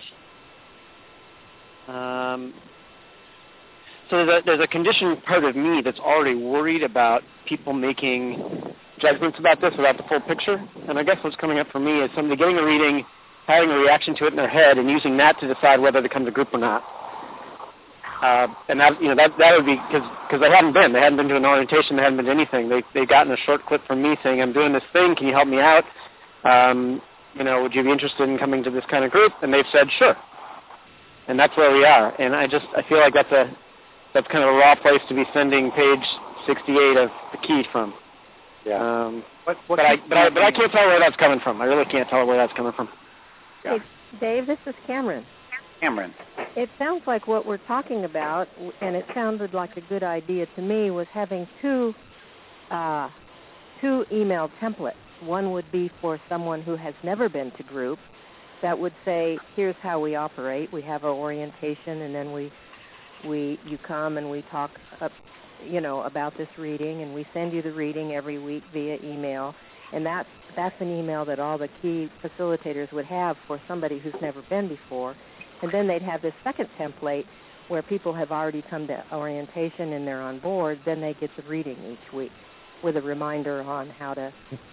Speaker 14: so there's a conditioned part of me that's already worried about people making judgments about this without the full picture. And I guess what's coming up for me is somebody getting a reading, having a reaction to it in their head, and using that to decide whether to come to group or not. And that would be because they hadn't been to an orientation, they hadn't been to anything. They've gotten a short clip from me saying, "I'm doing this thing. Can you help me out? Would you be interested in coming to this kind of group?" And they've said, "Sure." And that's where we are. And I feel like that's kind of a raw place to be sending page 68 of the key from.
Speaker 1: Yeah.
Speaker 14: But I can't tell where that's coming from. I really can't tell where that's coming from.
Speaker 1: Yeah.
Speaker 9: Hey, Dave, this is Cameron.
Speaker 1: Cameron.
Speaker 9: It sounds like what we're talking about, and it sounded like a good idea to me, was having two email templates. One would be for someone who has never been to group, that would say, here's how we operate. We have our orientation, and then you come and we talk about this reading, and we send you the reading every week via email. And that's an email that all the key facilitators would have for somebody who's never been before. And then they'd have this second template where people have already come to orientation and they're on board. Then they get the reading each week with a reminder on how to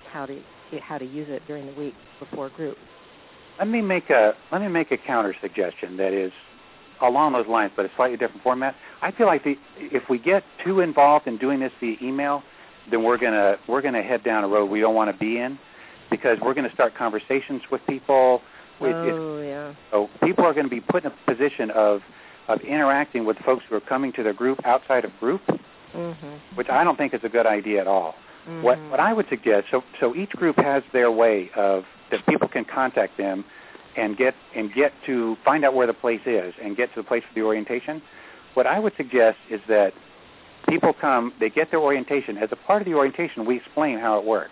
Speaker 9: use it during the week before group.
Speaker 1: Let me make a counter suggestion that is along those lines, but a slightly different format. I feel like if we get too involved in doing this via email, then we're gonna head down a road we don't want to be in, because we're going to start conversations with people.
Speaker 9: Yeah.
Speaker 1: So people are going to be put in a position of interacting with folks who are coming to their group outside of group, which I don't think is a good idea at all.
Speaker 9: Mm-hmm.
Speaker 1: What I would suggest, so each group has their way of that people can contact them and get to find out where the place is and get to the place for the orientation. What I would suggest is that people come, they get their orientation. As a part of the orientation, we explain how it works.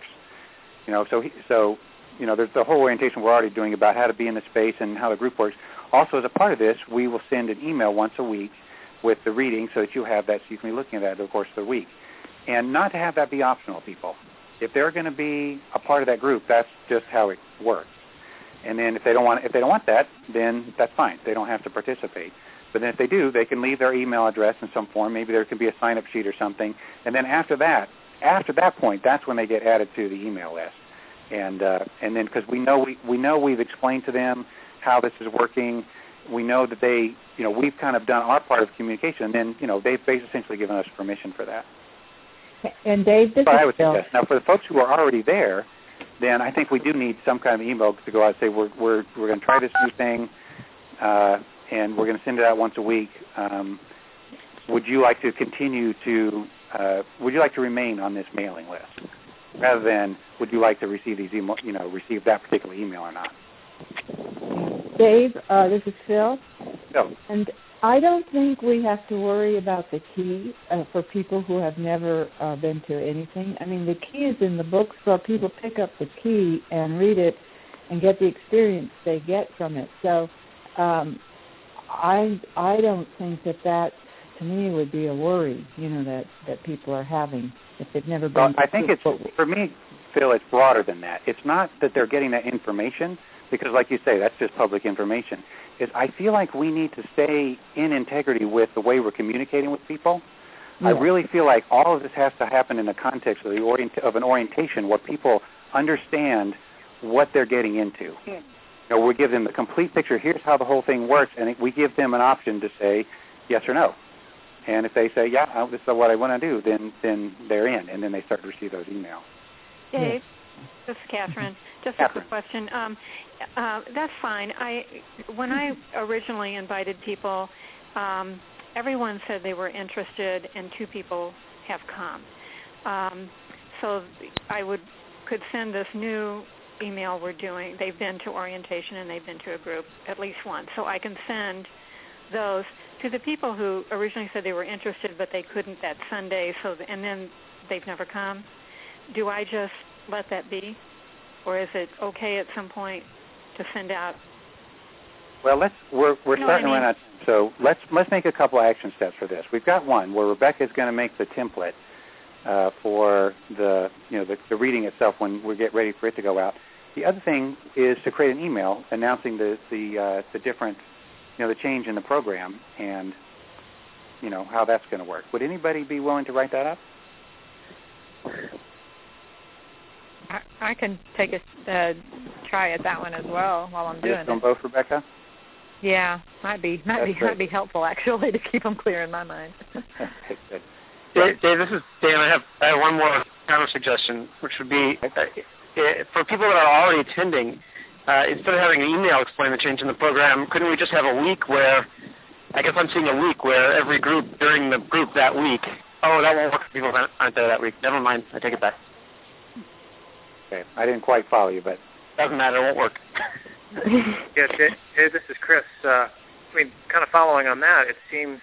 Speaker 1: So there's the whole orientation we're already doing about how to be in the space and how the group works. Also, as a part of this, we will send an email once a week with the reading so that you have that, so you can be looking at that over the course of the week. And not to have that be optional, people. If they're going to be a part of that group, that's just how it works. And then if they don't want that, then that's fine. They don't have to participate. But then if they do, they can leave their email address in some form. Maybe there can be a sign-up sheet or something. And then after that point, that's when they get added to the email list. And then because we know we've explained to them how this is working, we know that we've kind of done our part of communication. And then they've essentially given us permission for that.
Speaker 3: And Dave, this is
Speaker 1: I would suggest. Now, for the folks who are already there, then I think we do need some kind of email to go out and say we're going to try this new thing, and we're going to send it out once a week. Would you like to continue to? Would you like to remain on this mailing list? rather than would you like to receive these receive that particular email or not.
Speaker 17: Dave, this is Phil.
Speaker 1: Phil.
Speaker 17: And I don't think we have to worry about the key for people who have never been to anything. I mean, the key is in the book, so people pick up the key and read it and get the experience they get from it. So I don't think that to me would be a worry, that people are having if they've never been.
Speaker 1: Well, I think for me, Phil, it's broader than that. It's not that they're getting that information because, like you say, that's just public information. I feel like we need to stay in integrity with the way we're communicating with people. Yeah. I really feel like all of this has to happen in the context of an orientation where people understand what they're getting into. Yeah. We give them the complete picture. Here's how the whole thing works, and we give them an option to say yes or no. And if they say, yeah, this is what I want to do, then they're in, and then they start to receive those emails.
Speaker 15: Dave, this is Catherine. Just a quick question. That's fine. When I originally invited people, everyone said they were interested, and 2 people have come. So I could send this new email we're doing. They've been to orientation and they've been to a group at least once. So I can send those to the people who originally said they were interested but they couldn't that Sunday, and then they've never come. Do I just let that be? Or is it okay at some point to send out?
Speaker 1: Well, we're starting to run out, so let's make a couple of action steps for this. We've got one where Rebecca's going to make the template for the reading itself when we get ready for it to go out. The other thing is to create an email announcing the different, the change in the program and how that's going to work. Would anybody be willing to write that up?
Speaker 16: I can take a try at that one as well while I'm doing it.
Speaker 1: On both, Rebecca?
Speaker 16: Yeah, might be helpful actually to keep them clear in my mind.
Speaker 1: Okay, good.
Speaker 14: Dave, this is Dan. I have one more counter suggestion, which would be for people that are already attending, instead of having an email explain the change in the program, couldn't we just have a week where, I guess I'm seeing a week where every group during the group that week, that won't work for people that aren't there that week. Never mind, I take it back.
Speaker 1: Okay, I didn't quite follow you, but
Speaker 14: doesn't matter. It won't work.
Speaker 5: Yeah, Dave, this is Chris. Kind of following on that, it seems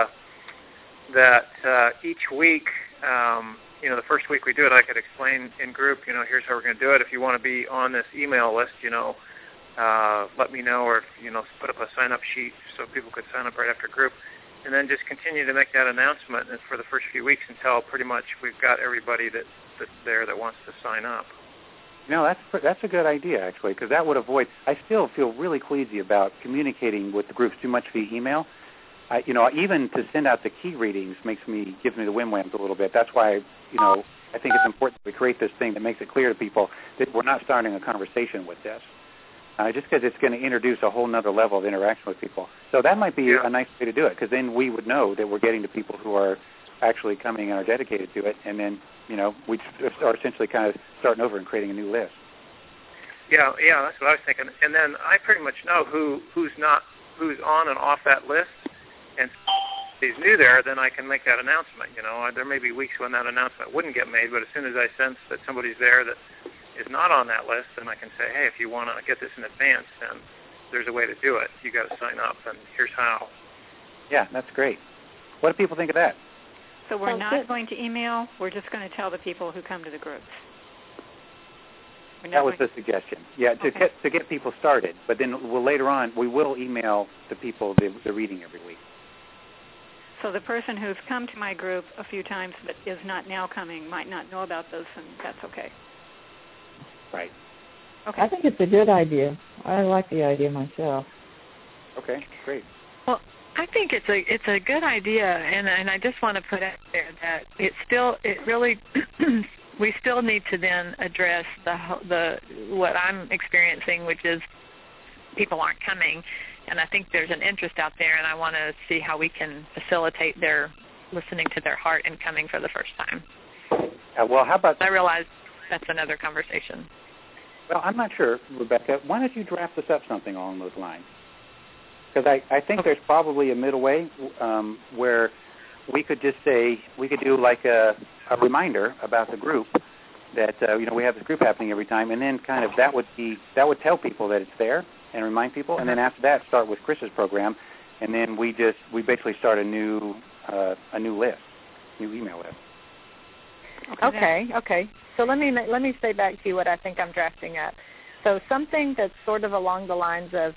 Speaker 5: that each week, the first week we do it, I could explain in group. Here's how we're going to do it. If you want to be on this email list, let me know, or put up a sign-up sheet so people could sign up right after group, and then just continue to make that announcement for the first few weeks until pretty much we've got everybody that's there that wants to sign up.
Speaker 1: No, that's a good idea, actually, because that would avoid. I still feel really queasy about communicating with the groups too much via email. Even to send out the key readings gives me the whim-whams a little bit. That's why, I think it's important that we create this thing that makes it clear to people that we're not starting a conversation with this, just because it's going to introduce a whole other level of interaction with people. So that might be a nice way to do it, because then we would know that we're getting to people who are actually coming and are dedicated to it, and then we are essentially kind of starting over and creating a new list.
Speaker 5: Yeah, that's what I was thinking. And then I pretty much know who's on and off that list. And if he's new there, then I can make that announcement. There may be weeks when that announcement wouldn't get made, but as soon as I sense that somebody's there that is not on that list, then I can say, hey, if you want to get this in advance, then there's a way to do it. You got to sign up, and here's how.
Speaker 1: Yeah, that's great. What do people think of that?
Speaker 15: So we're not going to email. We're just going to tell the people who come to the groups.
Speaker 1: That was the suggestion. Yeah, to get people started. But then later on, we will email the people the reading every week.
Speaker 15: So the person who's come to my group a few times but is not now coming might not know about this, and that's okay.
Speaker 1: Right.
Speaker 15: Okay.
Speaker 17: I think it's a good idea. I like the idea myself.
Speaker 1: Okay, great.
Speaker 16: Well, I think it's a good idea, and I just want to put out there that we still need to then address the what I'm experiencing, which is people aren't coming, and I think there's an interest out there, and I want to see how we can facilitate their listening to their heart and coming for the first time.
Speaker 1: Well, how about...
Speaker 16: I realize that's another conversation.
Speaker 1: Well, I'm not sure, Rebecca. Why don't you draft us up something along those lines? Because I think there's probably a middle way where we could just say, we could do like a reminder about the group, that we have this group happening every time, and then kind of that would tell people that it's there and remind people, and then after that start with Chris's program, and then we basically start a new list, new email list.
Speaker 4: Okay. So let me say back to you what I think I'm drafting up. So something that's sort of along the lines of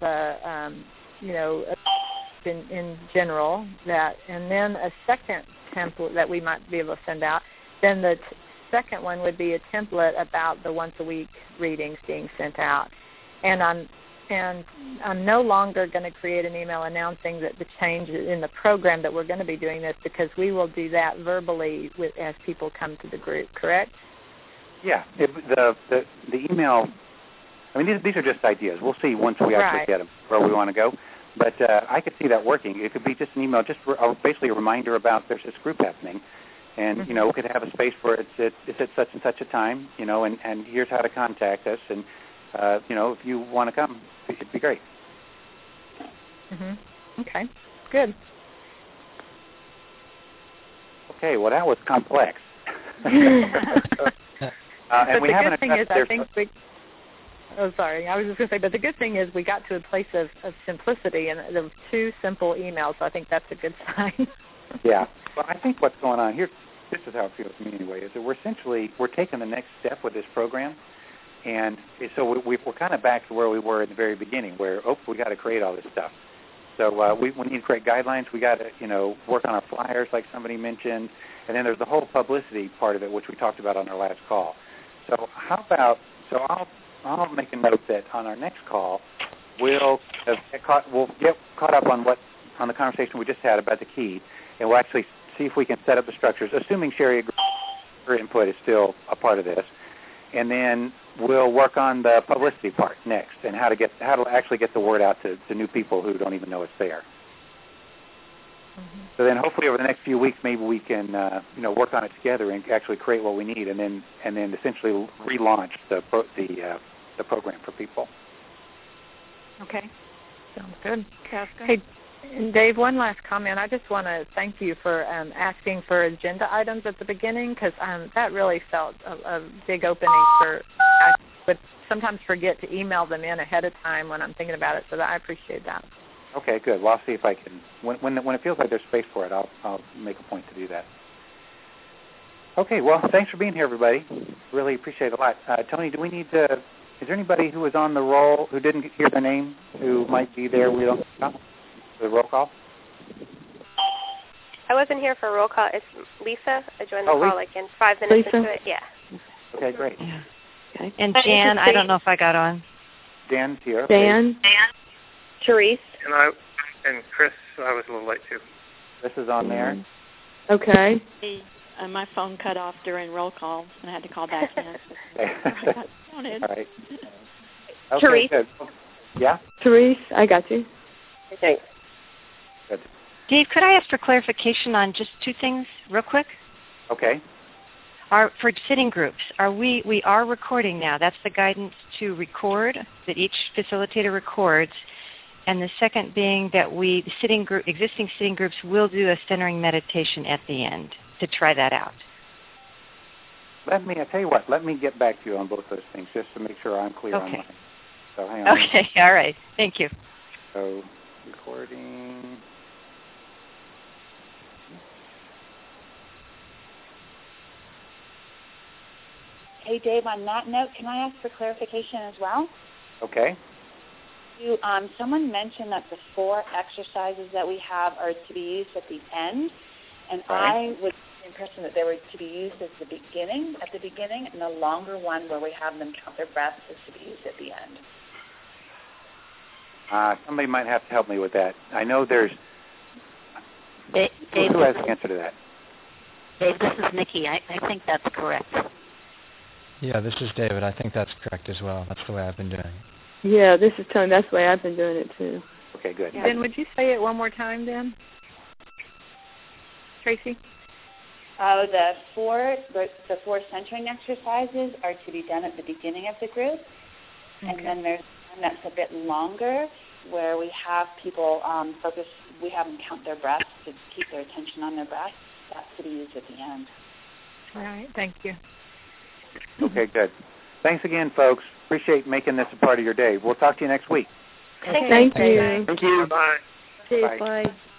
Speaker 4: in general that, and then a second template that we might be able to send out. Then the second one would be a template about the once a week readings being sent out. And I'm no longer going to create an email announcing that the change in the program that we're going to be doing this, because we will do that verbally as people come to the group, correct?
Speaker 1: Yeah. The email, I mean, these are just ideas. We'll see once we actually get them where we want to go. But I could see that working. It could be just an email, just basically a reminder about there's this group happening. And, we could have a space for it's at such and such a time, and here's how to contact us. And, if you want to come, it'd be great.
Speaker 4: Okay, good.
Speaker 1: Okay, well, that was complex. And we haven't addressed
Speaker 4: I was just going to say, but the good thing is we got to a place of simplicity, and there were 2 simple emails, so I think that's a good sign.
Speaker 1: Yeah. Well, I think what's going on here, this is how it feels to me anyway, is that we're taking the next step with this program, and so we're kind of back to where we were at the very beginning, where, we got to create all this stuff. So we need to create guidelines. We got to, work on our flyers like somebody mentioned, and then there's the whole publicity part of it, which we talked about on our last call. So I'll make a note that on our next call, we'll get caught up on the conversation we just had about the key, and we'll actually see if we can set up the structures, assuming Sherry agrees her input is still a part of this, and then we'll work on the publicity part next, and how to actually get the word out to new people who don't even know it's there. So then, hopefully, over the next few weeks, maybe we can, work on it together and actually create what we need, and then essentially relaunch the program for people.
Speaker 4: Okay, sounds good. Hey, and Dave, one last comment. I just want to thank you for asking for agenda items at the beginning, because that really felt a big opening I would sometimes forget to email them in ahead of time when I'm thinking about it, so I appreciate that.
Speaker 1: Okay, good. Well, I'll see if I can. When it feels like there's space for it, I'll make a point to do that. Okay, well, thanks for being here, everybody. Really appreciate it a lot. Tony, do we need to? Is there anybody who was on the roll who didn't hear their name who might be there? We don't know the roll call.
Speaker 18: I wasn't here for a roll call. It's Lisa. I joined the call like in 5 minutes
Speaker 17: Lisa?
Speaker 18: into it. Yeah.
Speaker 1: Okay, great.
Speaker 3: Yeah. Okay. And Jan, I don't know if I got on.
Speaker 1: Dan's here. Okay.
Speaker 17: Dan.
Speaker 7: Therese.
Speaker 5: And Chris, I was a little late too.
Speaker 1: This is on there.
Speaker 17: Okay.
Speaker 10: My phone cut off during roll call, and I had to call back in.
Speaker 1: All right. Okay,
Speaker 7: Therese.
Speaker 1: good. Yeah?
Speaker 17: Therese, I got you.
Speaker 7: Thanks.
Speaker 1: Good.
Speaker 3: Dave, could I ask for clarification on just 2 things real quick?
Speaker 1: Okay.
Speaker 3: For sitting groups, we are recording now. That's the guidance to record, that each facilitator records. And the second being that existing sitting groups will do a centering meditation at the end to try that out.
Speaker 1: I tell you what, let me get back to you on both those things just to make sure I'm clear on mine. So hang on.
Speaker 3: Okay, all right. Thank you.
Speaker 1: So recording.
Speaker 2: Hey, Dave, on that note, can I ask for clarification as well?
Speaker 1: Okay.
Speaker 2: Someone mentioned that the 4 exercises that we have are to be used at the end, and I was the impression that they were to be used at the beginning, and the longer one where we have them count their breaths is to be used at the end.
Speaker 1: Somebody might have to help me with that. I know there's...
Speaker 19: Dave,
Speaker 1: who has the answer to that?
Speaker 19: Dave, this is Nikki. I think that's correct.
Speaker 11: Yeah, this is David. I think that's correct as well. That's the way I've been doing it.
Speaker 17: Yeah, this is Tony. That's the way I've been doing it, too.
Speaker 1: Okay, good.
Speaker 4: Yeah. Then would you say it one more time, then? Tracy?
Speaker 2: The four centering exercises are to be done at the beginning of the group. Okay. And then there's one that's a bit longer where we have people focus, we have them count their breaths to keep their attention on their breath. That's to be used at the end.
Speaker 4: All right, thank you.
Speaker 1: Okay, good. Thanks again, folks. Appreciate making this a part of your day. We'll talk to you next week.
Speaker 18: Thank you.
Speaker 14: Thank you.
Speaker 5: Bye.
Speaker 17: Bye.